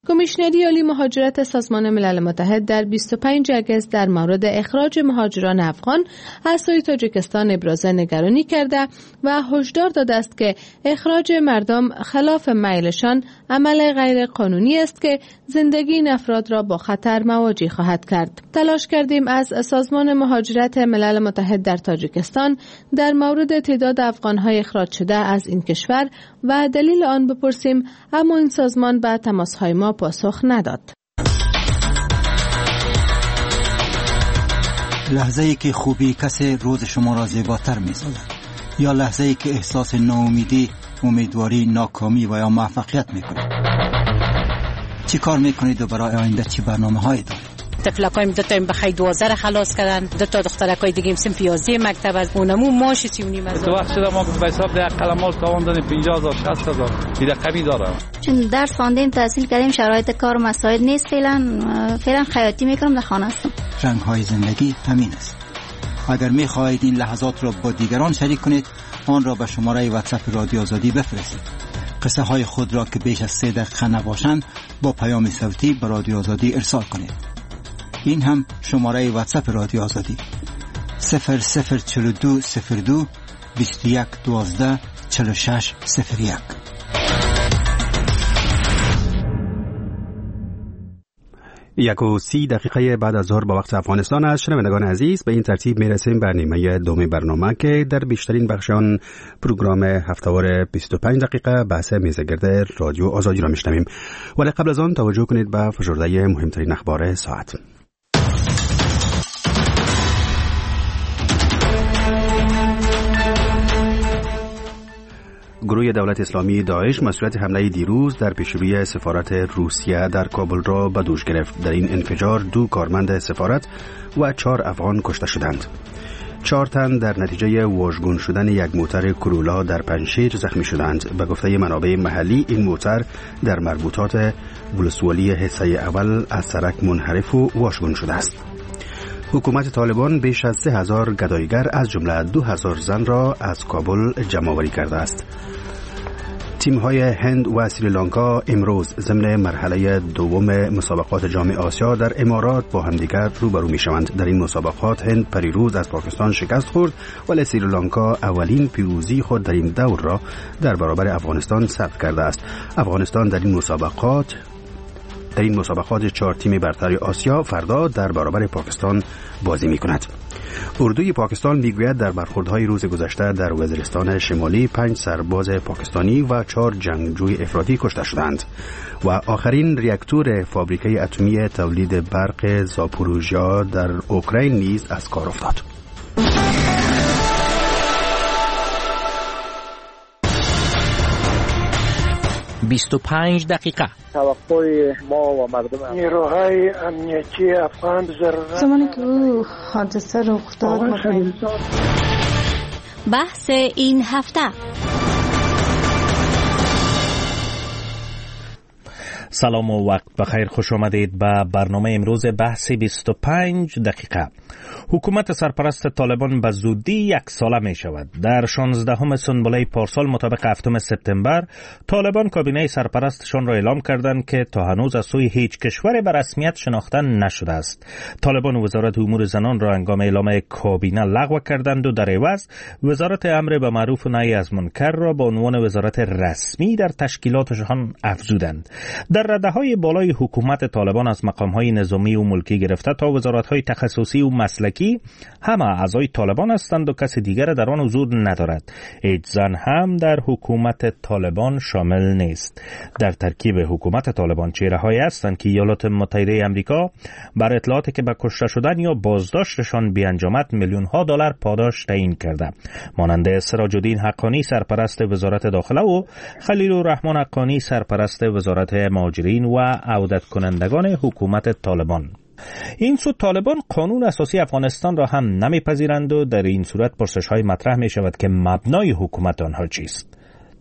کمیشنری عالی مهاجرت سازمان ملل متحد در بیست و پنج اگست در مورد اخراج مهاجران افغان از سوی تاجیکستان ابراز نگرانی کرده و هشدار داده است که اخراج مردم خلاف میلشان عمل غیر قانونی است که زندگی این افراد را با خطر مواجه خواهد کرد. تلاش کردیم از سازمان مهاجرت ملل متحد در تاجیکستان در مورد تعداد افغان‌های اخراج شده از این کشور و دلیل آن بپرسیم، اما این سازمان به تماس‌های ما پاسخ نداد. لحظه‌ای که خوبی کسی روز شما را زیباتر می‌سازد، یا لحظه‌ای که احساس ناامیدی، امیدواری، ناکامی و یا موفقیت می‌کنید. چی کار می‌کنید و برای آینده چی برنامه‌هایی دارید؟ تفلکایم دو تا بخای دوازده را خلاص کردن، دو تا دخترکای دیگه هم سنف یازده مکتب از اونمو ماش سی و نیم هزار. تو وقت شده ما به حساب ده قلمال تاوان دادیم پنجاه هزار شصت هزار دیگه کمی داره. چون درس خواندیم تحصیل کردیم شرایط کار مساعد نیست، فعلا فعلا خیاطی میکنم، در خانه هستم. رنگ‌های زندگی همین است. اگر می‌خواهید این لحظات را با دیگران شریک کنید، آن را به شماره واتساپ رادیو آزادی بفرستید. قصه های خود را که بیش از سه دقیقه نباشند با پیام صوتی به رادیو آزادی ارسال کنید. این هم شماره واتساپ رادیو آزادی صفر صفر چهل و دو صفر دو بیست و یک دوازده چهل و شش صفر یک. یک و سی دقیقه بعد از ظهر با وقت افغانستان است. شنوندگان عزیز، به این ترتیب میرسیم به نیمه دوم برنامه که در بیشترین بخش آن پروگرام هفته‌وار بیست و پنج دقیقه بحث میزگرد رادیو آزادی را میشنویم. ولی قبل از آن توجه کنید به فشرده مهمترین اخبار ساعت. گروه دولت اسلامی داعش مسئولیت حمله دیروز در پیشروی سفارت روسیه در کابل را به دوش گرفت. در این انفجار دو کارمند سفارت و چهار افغان کشته شدند. چهار تن در نتیجه واژگون شدن یک موتر کرولا در پنجشیر زخمی شدند. به گفته منابع محلی این موتر در مربوطات ولسوالی حصه اول از سرک منحرف و واژگون شده است. حکومت طالبان بیش از سه هزار گدایگر از جمله دو هزار زن را از کابل جمع‌آوری کرده است. تیم‌های هند و سریلانکا امروز ضمن مرحله دوم مسابقات جام آسیا در امارات با همدیگر روبرو می‌شوند. در این مسابقات هند پریروز از پاکستان شکست خورد، ولی سریلانکا اولین پیروزی خود در این دور را در برابر افغانستان ثبت کرده است. افغانستان در این مسابقات در این مسابقات چهار تیم برتر آسیا فردا در برابر پاکستان بازی می‌کند. اردوی پاکستان میگوید در برخوردهای روز گذشته در وزیرستان شمالی پنج سرباز پاکستانی و چهار جنگجوی افراطی کشته شدند و آخرین ریاکتور فابریکه اتمی تولید برق زاپوروژیا در اوکراین نیز از کار افتاد. بیست و پنج دقیقه. توقع ما و مردم نیروهای امنیتی افغان ضرورت زمانی که او حادثه رخ داد بحث این هفته. سلام و وقت بخیر، خوش آمدید به برنامه امروز بحث بیست و پنج دقیقه. حکومت سرپرست طالبان به زودی یک ساله می شود. در شانزدهم سنبله پارسال مطابق هفتم سپتامبر طالبان کابینه سرپرستشان را اعلام کردند که تا هنوز از سوی هیچ کشور به رسمیت شناخته نشده است. طالبان وزارت امور زنان را هنگام اعلام کابینه لغو کردند و در عوض وزارت امر به معروف و نهی از منکر را به عنوان وزارت رسمی در تشکیلاتشان افزودند. در رده‌های بالای حکومت طالبان از مقام‌های نظامی و ملکی گرفته تا وزارت‌های تخصصی و مسلکی همه اعضای طالبان هستند و کسی دیگر در آن حضور ندارد. هیچ زن هم در حکومت طالبان شامل نیست. در ترکیب حکومت طالبان چهره‌هایی هستند که ایالات متحده آمریکا بر اطلاعاتی که به کشته شدن یا بازداشتشان بیانجامد میلیون‌ها دلار پاداش تعیین کرده، مانند سراج الدین حقانی سرپرست وزارت داخله و خلیل الرحمن حقانی سرپرست وزارت مهاجرین و عودت کنندگان حکومت طالبان. این سو طالبان قانون اساسی افغانستان را هم نمیپذیرند و در این صورت پرسش‌های مطرح می شود که مبنای حکومت آنها چیست؟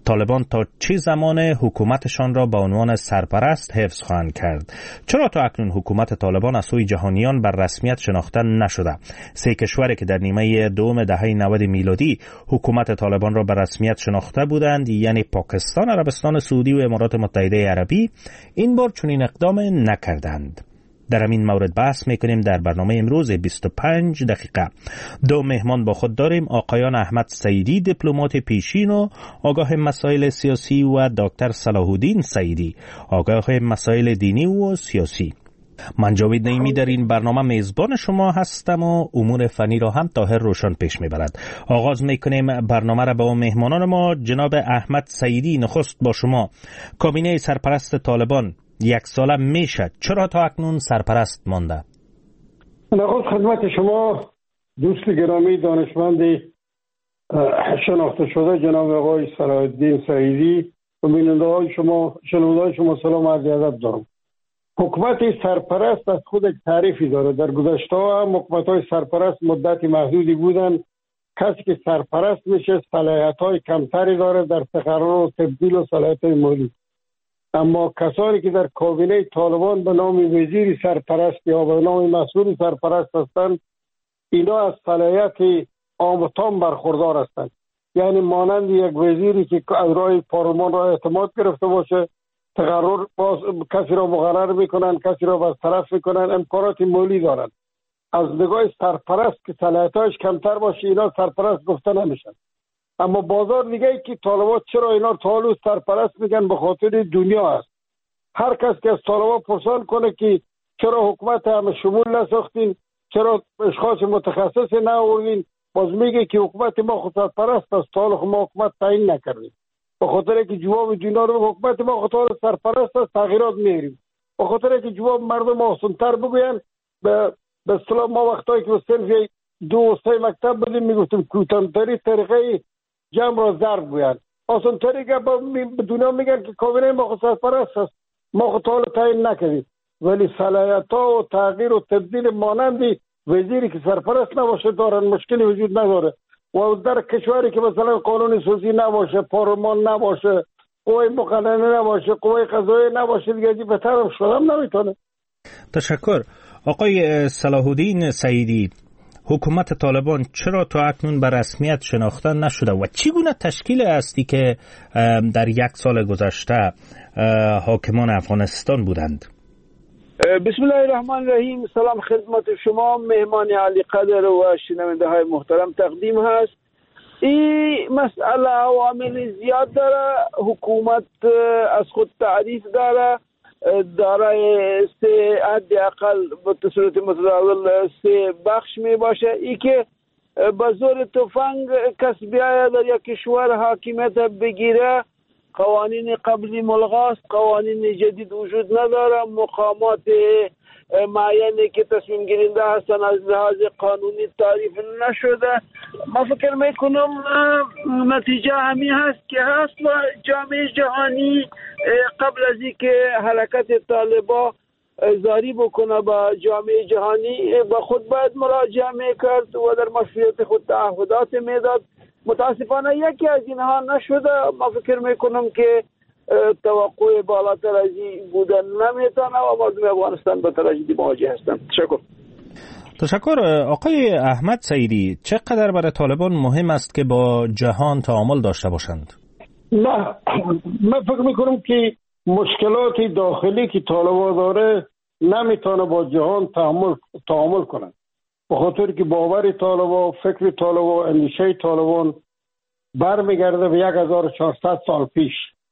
طالبان تا چه زمان حکومتشان را به عنوان سرپرست حفظ خواهند کرد؟ چرا تا اکنون حکومت طالبان از سوی جهانیان بر رسمیت شناخته نشده؟ سه کشوری که در نیمه دوم دهه نود میلادی حکومت طالبان را بر رسمیت شناخته بودند، یعنی پاکستان، عربستان سعودی و امارات متحده عربی، این بار چنین اقدام نکردند. در همین مورد بحث میکنیم در برنامه امروز بیست و پنج دقیقه. دو مهمان با خود داریم: آقایان احمد سعیدی، دیپلمات پیشین و آگاه مسائل سیاسی، و دکتر صلاح الدین سعیدی، آگاه مسائل دینی و سیاسی. من جاوید نعیمی در این برنامه میزبان شما هستم و امور فنی را هم طاهر روشن پیش میبرد. آغاز میکنیم برنامه را با مهمانان ما. جناب احمد سعیدی، نخست با شما. کابینه سرپرست طالبان یک ساله میشه، چرا تا اکنون سرپرست مانده؟ نخست خدمت شما دوست گرامی دانشمند شناخته شده جناب آقای صلاح الدین سعیدی و بیننده های شما، شنونده های شما سلام عرض ادب دارم. حکومت سرپرست از خود یک تعریفی داره. در گذشته هم حکومت های سرپرست مدتی محدودی بودن. کسی که سرپرست میشه صلاحیت های کمتری داره در تقرر و تبدیل و صلاحیت های مالی. اما کسانی که در کابینه طالبان به نام وزیر سرپرست یا به نام مسئول سرپرست هستند، اینا از صلاحیت عام تام برخوردار هستند. یعنی مانند یک وزیری که از راه پارلمان را اعتماد گرفته باشه، تقرر باز کسی را مقرر میکنن، کسی را برطرف میکنن، امکانات مالی دارن. از نگاه سرپرست که صلاحیتش کمتر باشه اینا سرپرست گفته نمیشن. اما بازار میگه که طالبان چرا اینا طالب سرپرست میگن؟ به خاطر دنیا است. هر کس که از طالبان پرسان کنه که چرا حکومت همه شمول نساختین، چرا اشخاص متخصص نآوردین، باز میگه که حکومت ما خود سرپرست است، طالب ما حکومت تعیین نکردیم. به خاطر که جواب دنیا رو حکومت ما خود سرپرست است تغییرات میاریم. به خاطر که جواب مردم آسان‌تر بگوین. به به اصطلاح ما وقتایی که صرف دو و سه مکتب بودیم میگفتیم کوتاه‌ترین طریقه جمع را ضرب گویند. آسان طریقه به دنیا میگن که کابینه ما خود سرپرست است، ما خود حال تعیین نکردیم. ولی صلاحیت ها و تغییر و تبدیل مانندی وزیری که سرپرست نباشه دارن، مشکلی وجود نداره. و در کشوری که مثلا قانون اساسی نباشه، پارلمان نباشه، قوه مقننه نباشه، قوه قضاییه نباشه، دیگه به طرف شدن نمیتونه. تشکر. آقای صلاح الدین سعیدی، حکومت طالبان چرا تا اکنون به رسمیت شناخته نشده و چگونه تشکیل هستی که در یک سال گذشته حاکمان افغانستان بودند؟ بسم الله الرحمن الرحیم. سلام خدمت شما مهمان علی قدر و شنونده های محترم تقدیم هست. این مسئله عوامل زیاد داره. حکومت از خود تعریف داره، دارای سه حداقل به صورت متداول سه بخش می باشه. ای که به زور تفنگ کس بیاید در یک کشور حاکمیت بگیره، قوانین قبلی ملغاست، قوانین جدید وجود نداره، مقامات معینی که تصمیم گیرنده هستن از لحاظ قانونی تعریف نشده. ما فکر میکنم نتیجه همین هست که هست و جامعه جهانی قبل از اینکه حرکت طالبا زاری بکنه با جامعه جهانی با خود باید مراجعه میکرد و در مشروعیت خود تعهدات میداد. متاسفانه یکی از اینها نشده. ما فکر میکنم که توقع بالاتر از این بودن نمیتونه و مردم افغانستان به تراژدی مواجه هستند. تشکر. تشکر. آقای احمد سعیدی، چقدر برای طالبان مهم است که با جهان تعامل داشته باشند؟ نه، من فکر میکنم که مشکلات داخلی که طالبان داره نمیتونه با جهان تعامل تعامل کنند. به خاطر که باور طالبان، فکر طالبان، اندیشه طالبان برمیگرده به یک هزار و چهارصد سال پیش.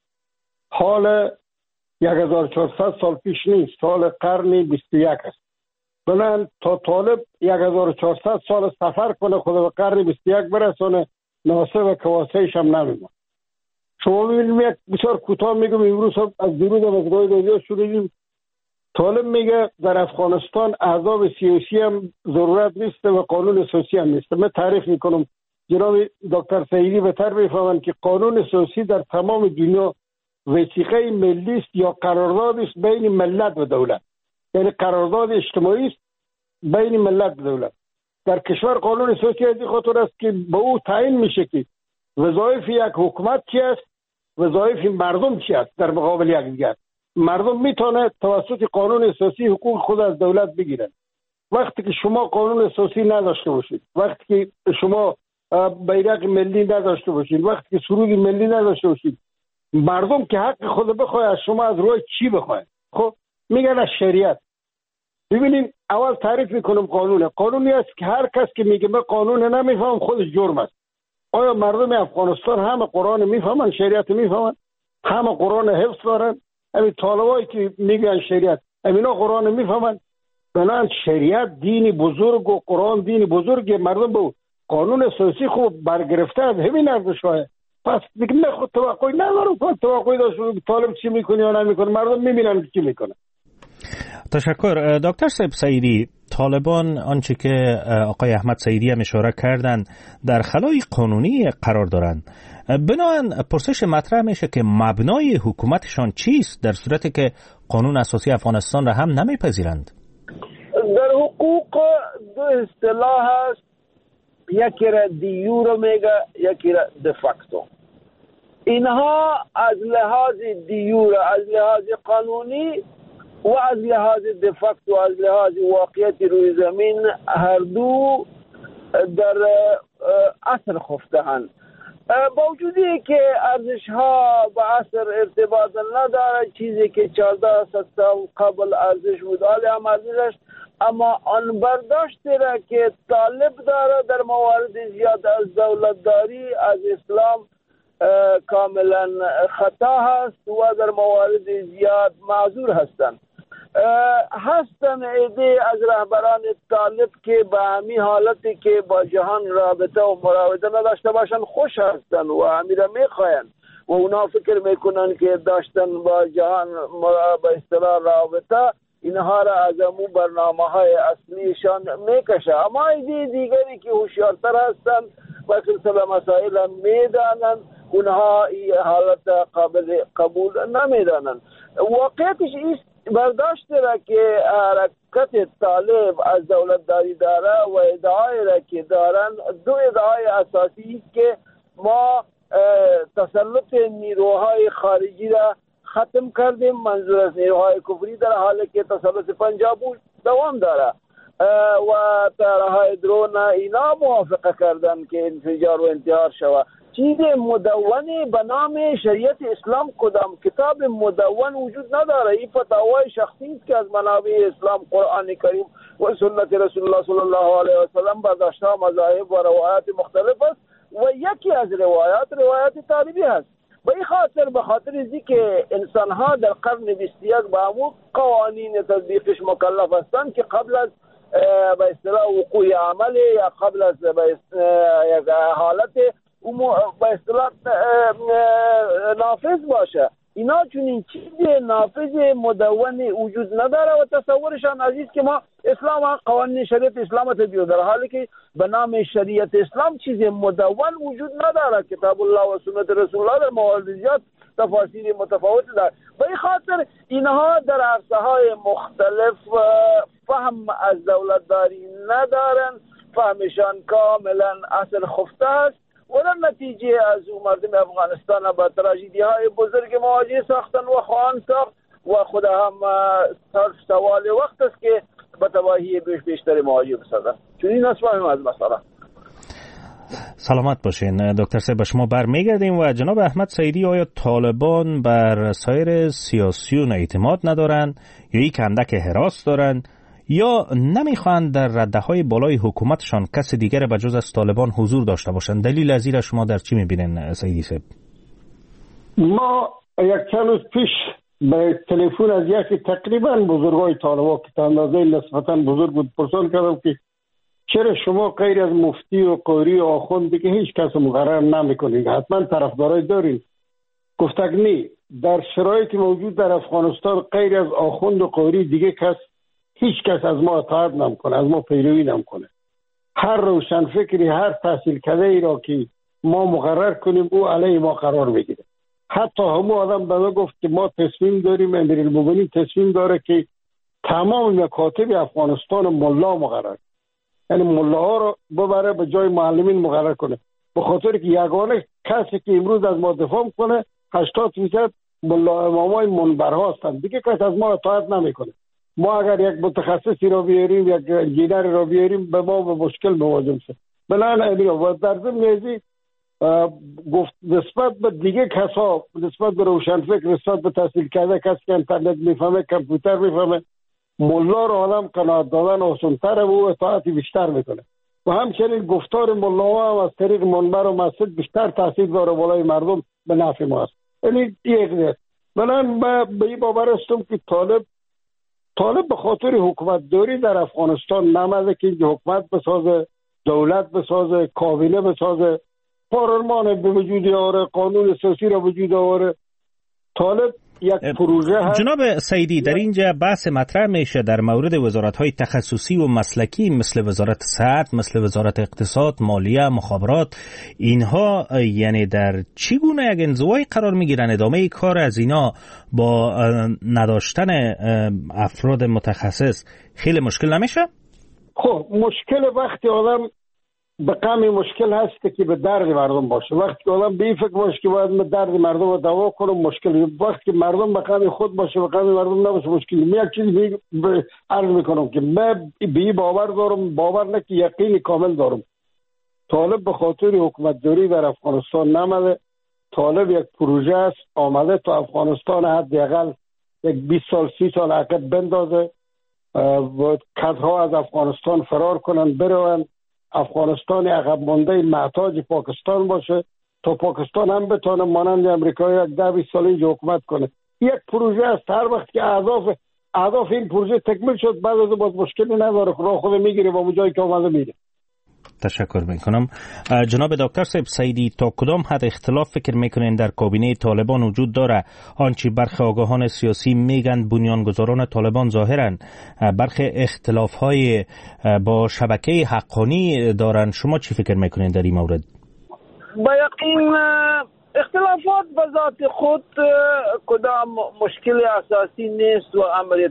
حال یک هزار و چهارصد سال پیش نیست، حال قرن بیست و یک است. بنابراین تا طالب یک هزار و چهارصد سال سفر کنه خود به قرن بیست و یک برسونه، ناسب و کواسهش هم نمیمونه. شما میبینیم یک بسیار کوتاه میگم، امروز از درود مقدای دادیا شدیم. طالب میگه در افغانستان احزاب سیاسی هم ضرورت نیست و قانون اساسی هم نیست. من تعریف میکنم، جناب دکتر سعیدی بهتر میفهمن که قانون اساسی در تمام دنیا وثیقه ملی است یا قرارداد است بین ملت و دولت، یعنی قرارداد اجتماعی است بین ملت و دولت. در کشور قانون اساسی از این خاطر است که به او تعیین میشه که وظایف یک حکومت چی است وظایف مردم چی است در مقابل یکدیگر. مردم میتونه توسط قانون اساسی حقوق خود از دولت بگیرن. وقتی که شما قانون اساسی نداشته باشید، وقتی که شما بیرق ملی نداشته باشید، وقتی که سرود ملی نداشته باشید، مردم که حق خود بخواه از شما از روی چی بخواه؟ خب میگن از شریعت. ببینید اول تعریف میکنم قانونه. قانونی است که هر کس که میگه من قانون نمیفهم خودش جرم است. آیا مردم افغانستان همه قرآن میفهمن، شریعت میفهمن؟ همه قرآن حفظ دارن؟ همین طالبایی که میگن شریعت همینا قرآن میفهمن؟ بنابراین شریعت دینی بزرگ و قرآن دینی بزرگ، مردم به قانون اساسی خوب برگرفته از همین ارزش‌های. پس دیگه نه خود توقعی ندارم که توقعی داشته طالب چی میکنه یا نمیکنه، مردم میبینن چی میکنه. تشکر. دکتر صاحب سعیدی، طالبان آنچه که آقای احمد سعیدی هم اشاره کردن در خلای قانونی قرار دارند. بنابراین پرسش مطرح میشه که مبنای حکومتشان چیست در صورتی که قانون اساسی افغانستان را هم نمیپذیرند؟ در حقوق دو اصطلاح هست، یکی را دیور میگه، یکی را دفاکتو. اینها از لحاظ دیور، از لحاظ قانونی و از لحاظ دفاکتو، از لحاظ واقعیت روی زمین، هر دو در اثر خفته‌اند. با وجودی که ارزش ها با اثر ارتباط نداره، چیزی که چهارده سال قبل ارزش بود حالی هم ارزش، اما آن برداشت را که طالب داره در موارد زیاد از دولتداری از اسلام کاملا خطا هست و در موارد زیاد معذور هستند. هستن ایده از رهبران طالب که به همین حالتی که با جهان رابطه و مراوده نداشته باشن خوش هستن و همین را میخواین و اونا فکر میکنن که داشتن با جهان به اصطلاح رابطه اینها را از امو برنامه های اصلیشان میکشه. اما ایده دیگری که هوشیارتر هستن و سلسله مسائل هم میدانن، اونها این حالت قابل قبول نمیدانن. واقعیتش ایست برداشت را که حرکت طالب از دولتداری داره و ادعای را که دارن، دو ادعای اساسی است که ما تسلط نیروهای خارجی را ختم کردیم، منظور از نیروهای کفری در حالی که تسلط پنجاب دوام داره و طیاره‌های درون اینا موافقه کردن که انفجار و انتحار شود. چیز مدونی به نام شریعت اسلام کدام کتاب مدون وجود نداره. این فتاوای شخصی است که از منابع اسلام، قرآن کریم و سنت رسول الله صلی الله علیه و سلم برداشته مذاهب و روایات مختلف است و یکی از روایات روایات طالبی است. به این خاطر به خاطر اینکه که انسان ها در قرن بیست و یک با همون قوانین تطبیقش مکلف هستند که قبل از به اصطلاح وقوع عمل یا قبل از به حالت به اصطلاح نافذ باشه، اینا چون این چیز نافذ مدون وجود نداره و تصورشان عزیز که ما اسلام قوانین شریعت اسلام تطبیق در حالی که به نام شریعت اسلام چیز مدون وجود نداره. کتاب الله و سنت رسول الله در موارد زیاد تفاسیر متفاوت داره. به این خاطر اینها در عرصه های مختلف فهم از دولتداری ندارن، فهمشان کاملا اصل خفته است و در نتیجه از او مردم افغانستان با تراژدی های بزرگ مواجه ساختن و خواهند ساخت و خود هم سوال وقت است که به تباهی بیش بیشتر مواجه بسازن. چون این نسبت از مسئله. سلامت باشین دکتر صاحب. به شما برمیگردیم و جناب احمد سعیدی، آیا طالبان بر سایر سیاسیون اعتماد ندارن یا یک اندک هراس دارن یا نمیخواهند در رده‌های بالای حکومتشان کس دیگر به جز از طالبان حضور داشته باشند؟ دلیل از این شما در چی میبینین سعیدی صاحب؟ ما یک چند روز پیش به تلفن از یکی تقریبا بزرگای طالبان که اندازه نسبتا بزرگ بود پرسان کردم که چرا شما غیر از مفتی و قاری و آخوند دیگه هیچ کس مقرر نمیکنید؟ حتما طرفدارای دارین. گفتک نی، در شرایط موجود در افغانستان غیر از آخوند و قاری دیگه کس هیچ کس از ما اطاعت نمیکنه، از ما پیروی نمیکنه. هر روشن فکری، هر تحصیل کرده ای را که ما مقرر کنیم او علیه ما قرار میگیره. حتی همون آدم به ما گفت که ما تصمیم داریم، امیرالمومنین تصمیم داره که تمام مکاتب افغانستان ملا مقرر، یعنی ملاها رو ببره به جای معلمین مقرر کنه، به خاطر که یگانه کسی که امروز از ما دفاع کنه هشتاد فیصد ملا امامای منبرها هستند، دیگه کس از ما اطاعت نمیکنه. ما اگر یک متخصصی را بیاریم، یک انجینر را بیاریم، به ما به مشکل مواجه میشه. بنابراین امیر و در ضمن ازی گفت نسبت به دیگه کسا، نسبت به روشنفکر، نسبت به تحصیل کرده کسی که اینترنت میفهمه، کامپیوتر میفهمه، ملا رو آدم قناعت دادن آسان‌تره و اطاعتی بیشتر میکنه. و همچنین گفتار ملا هم از طریق منبر و مسجد بیشتر تاثیر داره بالای مردم، به نفع ما است. یعنی یک نه. من به این باور هستم که طالب طالب به خاطر حکومت داری در افغانستان نمده که اینجا حکومت بسازه، دولت بسازه، کابینه بسازه، پارلمان به وجود آوره، قانون اساسی را وجود آوره. طالب یک پروژه هست. جناب سعیدی، در اینجا بحث مطرح میشه در مورد وزارت‌های تخصصی و مسلکی مثل وزارت صحت، مثل وزارت اقتصاد، مالیه، مخابرات. اینها یعنی در چی گونه یک انزوای قرار میگیرن؟ ادامه کار از اینا با نداشتن افراد متخصص خیلی مشکل نمیشه؟ خب مشکل وقتی آدم به قمی مشکل هست که به درد مردم باشه. وقتی که آدم به این فکر باشه که باید به درد مردم رو دوا کنم مشکل. وقتی که مردم به قمی خود باشه، به قمی مردم نباشه مشکل. من یک چیزی عرض میکنم که من به این باور دارم، باور نه که یقین کامل دارم. طالب به خاطر حکومت داری در افغانستان نمده. طالب یک پروژه است آمده تا افغانستان حداقل یک بیست سال سی سال عقب بندازه و کدها از افغانستان فرار کنن، برون افغانستان عقب مانده محتاج پاکستان باشه تا پاکستان هم بتونه مانند امریکا یک ده بیست ساله اینجا حکومت کنه. یک پروژه است. هر وقت که اهداف اهداف این پروژه تکمیل شد، بعد از باز مشکلی نداره، راه خود میگیره و اون جایی که اومده میره. تشکر میکنم. جناب دکتر صاحب سعیدی، تا کدام حد اختلاف فکر میکنین در کابینه طالبان وجود داره؟ آنچه برخی آگاهان سیاسی میگن بنیانگذاران طالبان ظاهرا برخی اختلاف های با شبکه حقانی دارن. شما چی فکر میکنین در این مورد؟ با یقین اختلافات به ذات خود کدام مشکل اساسی نیست و امر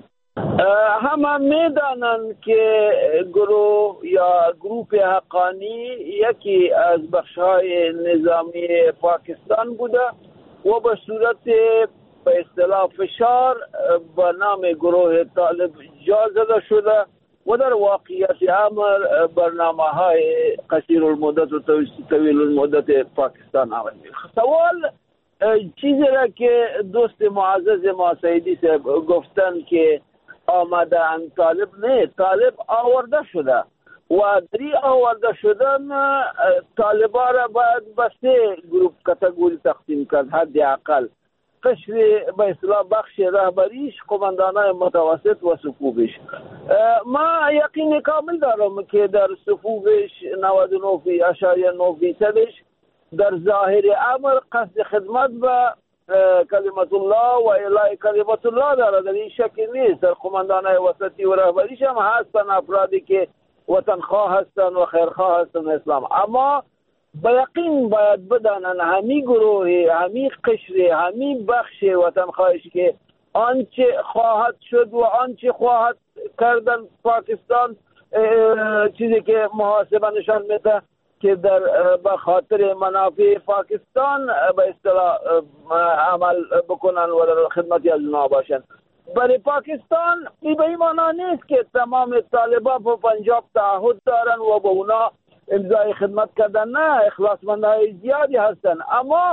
همه میدانند که گروه یا گروپ حقانی یکی از بخش‌های نظامی پاکستان بوده و به صورت به اصطلاح فشار به نام گروه طالب جا زده شده و در واقعیت امر برنامه‌های قصیر المدت و طویل المدت پاکستان عمل می‌کند. سوال چیزی را که دوست معزز ما سعیدی صاحب گفتن که آمدن طالب، نه، طالب آورده شده و دری آورده شدن طالبا را باید به سه گروپ کاتگوری تقسیم کرد حداقل. قشر به اصطلاح بخش رهبریش، قماندانای متوسط و صفوفش. ما یقین کامل دارم که در صفوفش نود و نه اشاریه نه فیصدش در ظاهر امر قصد خدمت به کلمت الله و اعلاء کلمت الله داره، در این شک نیست. در قماندانای وسطی و رهبریش هم هستن افرادی که وطنخواه هستن و خیرخواه هستن اسلام، اما به یقین باید بدانن همین گروه، همین قشر، همین بخش وطنخواهش که آنچه خواهد شد و آنچه خواهد کردن پاکستان، چیزی که محاسبه نشان میده که در به خاطر منافع پاکستان به اصطلاح عمل بکنن و در خدمتی از اونا باشن. برای پاکستان این به این معنا نیست که تمام طالبا به پنجاب تعهد دارن و به اونا امضای خدمت کردن. نه، اخلاصمندهای زیادی هستن، اما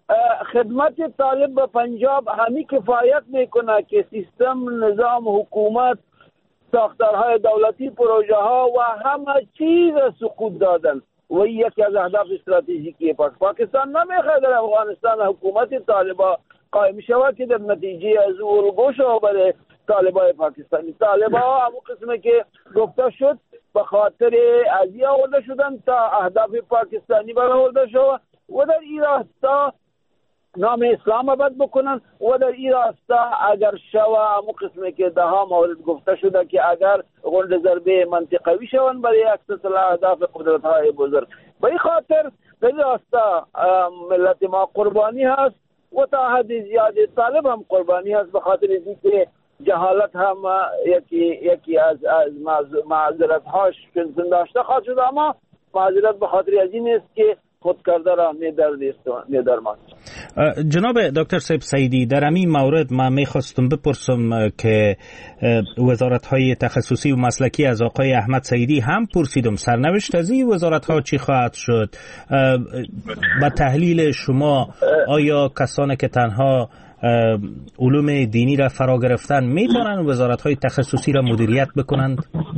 خدمت طالب به پنجاب همین کفایت میکنه که سیستم، نظام، حکومت، ساختارهای دولتی، پروژه ها و همه چیز سقوط دادن و یکی از اهداف استراتژیکی پاکستان نمیخواد در افغانستان حکومت طالبا قائم شود که در نتیجه از الگوش و برای طالبای پاکستانی. طالبا همون قسمه که گفته شد به خاطر ازی آورده شدن تا اهداف پاکستانی برآورده شود و در این راستا نام اسلام آباد بکنن و در این راستا اگر شوه همون قسمه که ده ها مورد گفته شده که اگر غنड ضربه منطقوی شون برای اکسس اهداف قدرت های بزرگ. به این خاطر در این راستا ملت ما قربانی هست و تا حد زیاد طالب هم قربانی هست، به خاطر اینکه جهالت هم یکی یکی از از معذرت هاش پنداشته خواهد شد، اما معذرت به خاطر از این است که خود کرده را ندردیست و ندرماست. جناب دکتر صاحب سعیدی، در همین مورد ما میخواستم بپرسم که وزارت‌های تخصصی و مسلکی از آقای احمد سعیدی هم پرسیدم سرنوشت از این وزارت‌ها چی خواهد شد. با تحلیل شما آیا کسانی که تنها علوم دینی را فرا گرفتن میتونن وزارت‌های تخصصی را مدیریت بکنند؟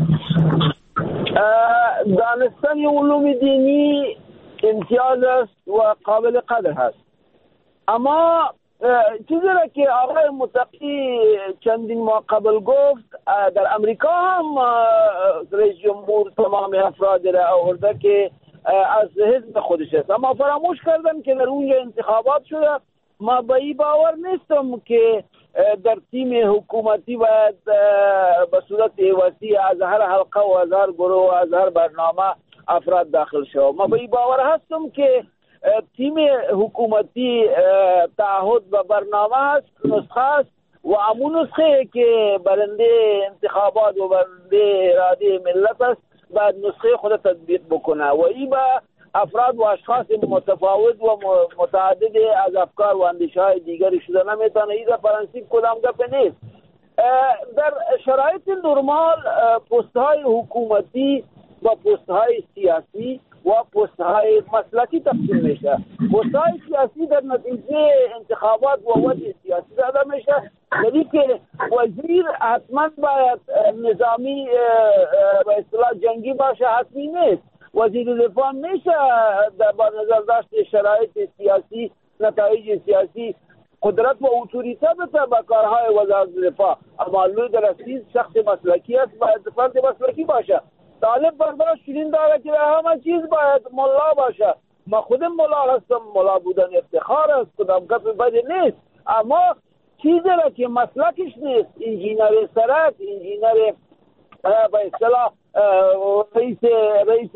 دانستن علوم دینی امتیاز است و قابل قدر هست، اما چیزی را که آقای متقی چندین ماه قبل گفت، در امریکا هم رئیس جمهور تمام افراد را آورده که از حزب خودش است، اما فراموش کردن که در اونجا انتخابات شده. ما به این باور نیستم که در تیم حکومتی باید به صورت وسیع از هر حلقه و از هر گروه و از هر برنامه افراد داخل شود. ما به این باور هستم که تیم حکومتی تعهد و برنامه است، نسخه است و همون نسخه که برنده انتخابات و برنده اراده ملت است باید نسخه خود تطبیق بکنه و این به افراد و اشخاص متفاوت و متعدد از افکار و اندیشه های دیگری شده نمیتونه. این در پرنسیب کدام گپ نیست. در شرایط نرمال پست های حکومتی و پست های سیاسی و پست های مسلکی تقسیم میشه. پست های سیاسی در نتیجه انتخابات و وضع سیاسی داده میشه، ولی که وزیر حتما باید نظامی و اصطلاح جنگی باشه، حتمی نیست. وزیر دفاع میشه با نظر داشت شرایط سیاسی، نتایج سیاسی قدرت و اتوریته بده به کارهای وزارت دفاع، اما لوی در اصیل شخص مسلکی است، باید فرد مسلکی باشه. طالب برداشت چنین داره که همه چیز باید ملا باشه. ما خودم ملا هستم، ملا بودن افتخار است، کدام گپ بدی نیست، اما چیزی را که مسلکش نیست، انجینر سرک، انجینر به اصطلاح رئیس رئیس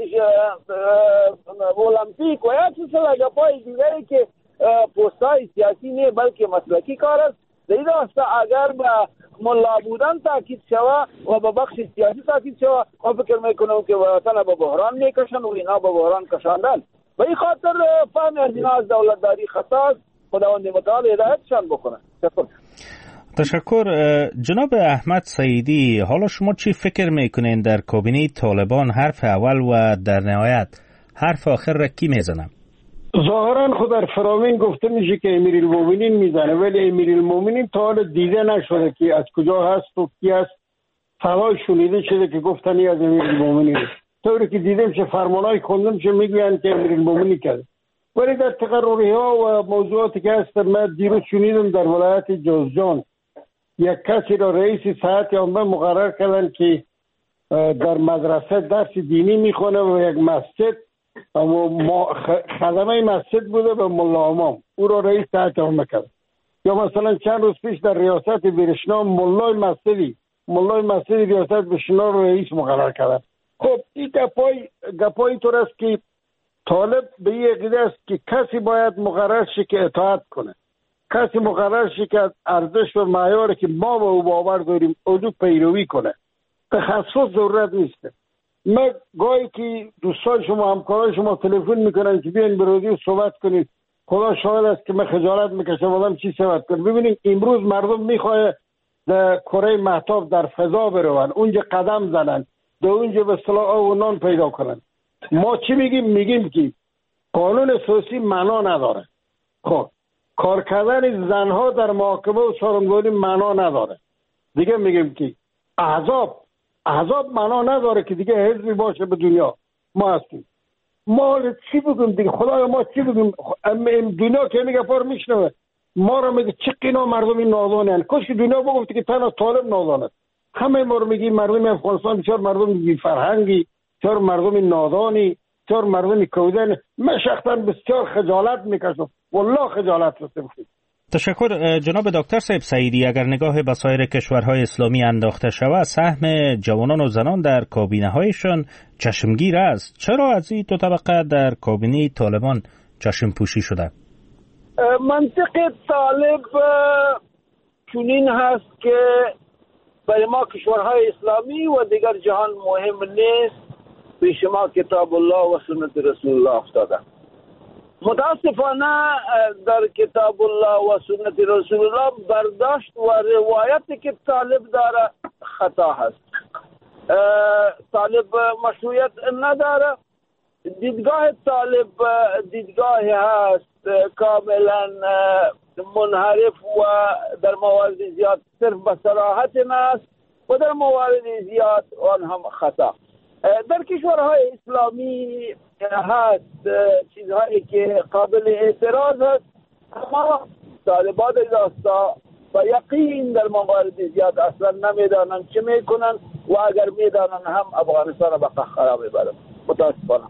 المپیک و یا چیزا گپای دیگری که پستای سیاسی نه بلکه مسلکی کار است. در این راسته اگر به ملا بودن تاکید شود و به بخش سیاسی تاکید شود، من فکر میکنم که وطن به بحران میکشن و اینا به بحران کشاندن. به این خاطر فهم از اینا از دولتداری خطا است. خداوند متعال هدایتشان بکنه. شکر. تشکر. جناب احمد سعیدی، حالا شما چی فکر میکنین در کابینه طالبان حرف اول و در نهایت حرف آخر را کی میزنه؟ ظاهرا خود در فرامین گفته میشه که امیرالمومنین میزنه، ولی امیرالمومنین تا حالا دیده نشده که از کجا هست و کی هست. فوای شنیده شده که گفتنی از امیرالمومنین، طوری که دیدم چه فرمانای خوندم چه میگوین که امیرالمومنین کرده. ولی در تقرری ها و موضوعاتی که هست، من دیروز شنیدم در ولایت جوزجان یک کسی را رئیس ساعت عامه مقرر کردن که در مدرسه درس دینی میخونه و یک مسجد و خدمه مسجد بوده به ملا امام، او را رئیس ساعت عامه کرد. یا مثلا چند روز پیش در ریاست بیرشنا ملای مسجدی ملای مسجدی ریاست بیرشنا را رئیس مقرر کردن. خب این گپای گپای طور است که طالب به این عقیده است که کسی باید مقرر شه که اطاعت کنه، کسی مقرر شه که ارزش و معیاری که ما به او باور داریم او پیروی کنه. تخصص ضرورت نیست. من گاهی که دوستان شما همکاران شما تلفن میکنن که بیاین به رادیو صحبت کنید، خدا شاهد است که من خجالت میکشم آدم چی صحبت کنه. ببینید امروز مردم میخواه در کره مهتاب در فضا برون، اونجا قدم زنن، در اونجا به اصطلاح آب و نان پیدا کنن. ما چی میگیم؟ میگیم که قانون اساسی معنا نداره. خب کار کردن زنها در محاکمه و سارنگانی معنا نداره. دیگه میگیم که احزاب احزاب معنا نداره که دیگه حزبی باشه به دنیا. ما هستیم. ما چی بگیم دیگه؟ خدایا ما چی بگیم؟ دنیا که میگه پر میشنوه ما رو میگه چه قینا مردم نادانن. کاش که دنیا بگفت که تنها طالب نادان است. همه ما رو میگی مردم افغانستان چهار مردم بی فرهنگی، چهار مردم نادانی، چهار مردم کودن. من شخصا بسیار خجالت میکشم، والله خجالت هستم. تشکر. جناب دکتر صاحب سعیدی، اگر نگاه به سایر کشورهای اسلامی انداخته شود، سهم جوانان و زنان در کابینه هایشان چشمگیر است. چرا از این دو طبقه در کابینه طالبان چشم پوشی شده؟ منطق طالب چنین هست که برای ما کشورهای اسلامی و دیگر جهان مهم نیست، پیش ما کتاب الله و سنت رسول الله افتاده. متاسفانه در کتاب الله و سنت رسول الله برداشت و روایتی که طالب داره خطا هست. طالب مشروعیت نداره. دیدگاه طالب دیدگاهی هست کاملا منحرف و در موارد زیاد صرف به صراحت است و در موارد زیاد آن هم خطا. در کشورهای اسلامی هست چیزهایی که قابل اعتراض هست، اما طالبان راستا و یقین در موارد زیاد اصلا نمیدانند چه میکنن و اگر میدانند هم افغانستان به قهقرا میبرند. متاسفانه.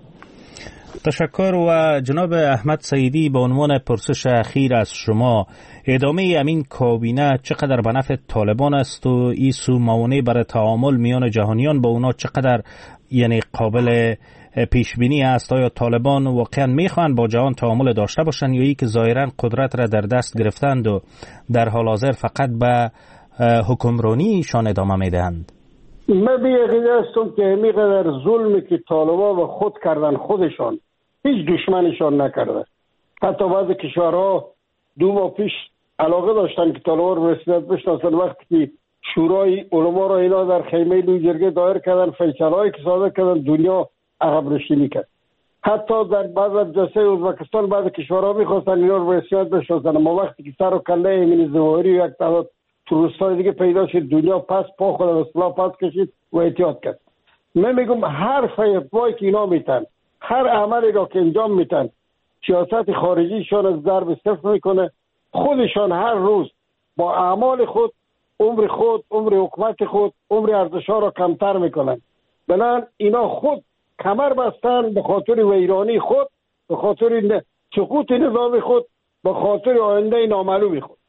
تشکر. و جناب احمد سعیدی، به عنوان پرسش اخیر از شما، ادامه امین کابینه چقدر به نفع طالبان است و این سو موانع برای تعامل میان جهانیان با اونا چقدر یعنی قابل پیش بینی است؟ آیا طالبان واقعا میخوان با جهان تعامل داشته باشند یا ای که ظاهرا قدرت را در دست گرفتند و در حال حاضر فقط به حکمرانیشان ادامه میدهند؟ من به یقین هستم که میقدر ظلمی که طالبان به خود کردن خودشان هیچ دشمنشان نکرده. حتی بعضی کشورها دو ماه پیش علاقه داشتن که طالبان رو رسمیت بشناسن. وقتی که شورای علما را اینا در خیمه لوی جرگه دایر کردن، فیصله‌ای که صادر کردن، دنیا عقب نشینی کرد. حتی در بعض از جلسه ازبکستان بعض کشورها می‌خواستن اینا رو رسمیت بشناسن، اما وقتی که سر و کله امین ظواهری و یک تعداد تروریست‌های دیگه پیدا شد، دنیا پس پا خود از اصلاح پس کشید و احتیاط کرد. من میگم هر فتوایی که اینا میتن، هر عملی را که انجام میتن، سیاست خارجیشان از ضرب صفر میکنه. خودشان هر روز با اعمال خود عمر خود، عمر حکومت خود، عمر ارزش‌ها را کمتر میکنن. بنابراین اینا خود کمر بستن به خاطر ویرانی خود، به خاطر سقوط نظام خود، به خاطر آینده نامعلوم خود.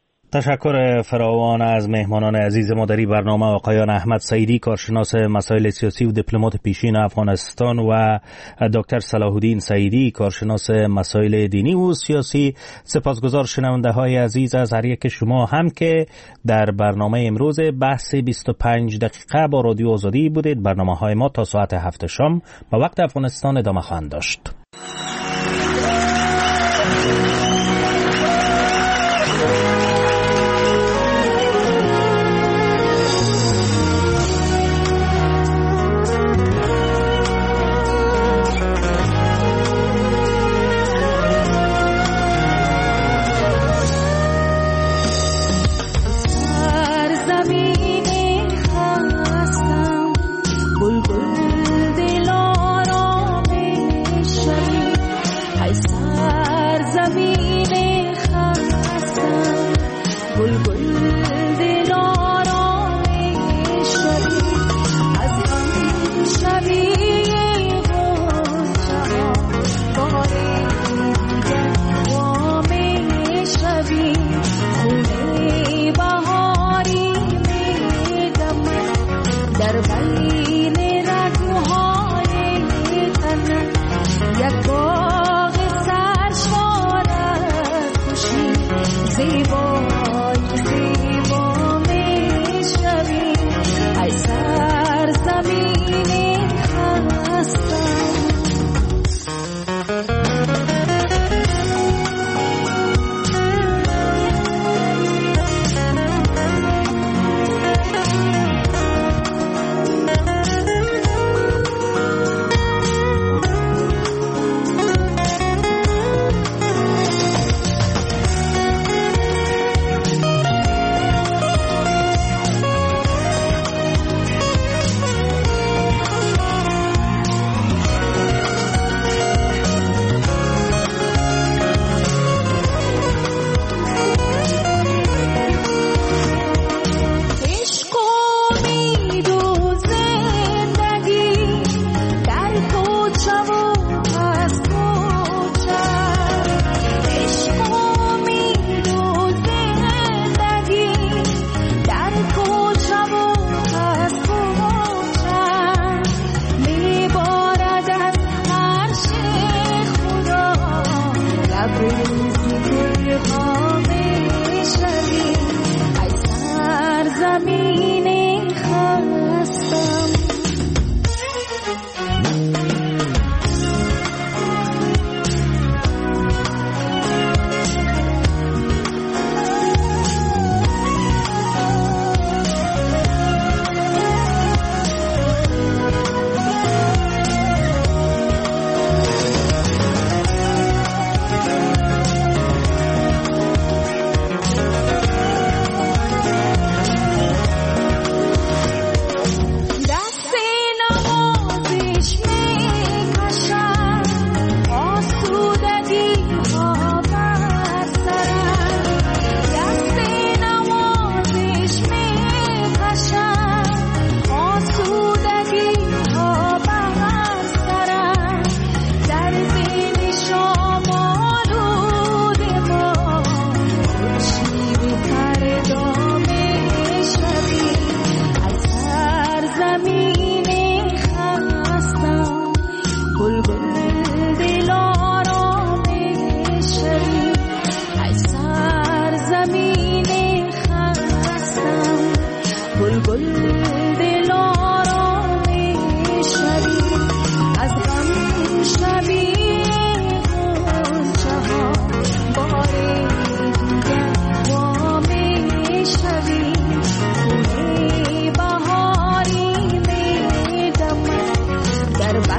تشکر فراوان از مهمانان عزیز ما در این برنامه، آقایان احمد سعیدی، کارشناس مسائل سیاسی و دیپلمات پیشین افغانستان، و دکتر صلاح الدین سعیدی، کارشناس مسائل دینی و سیاسی. سپاسگزار شنونده های عزیز از هر یک شما هم که در برنامه امروز بحث بیست و پنج دقیقه با رادیو آزادی بودید. برنامه های ما تا ساعت هفت شام با وقت افغانستان ادامه خواهند داشت. زمین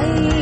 ای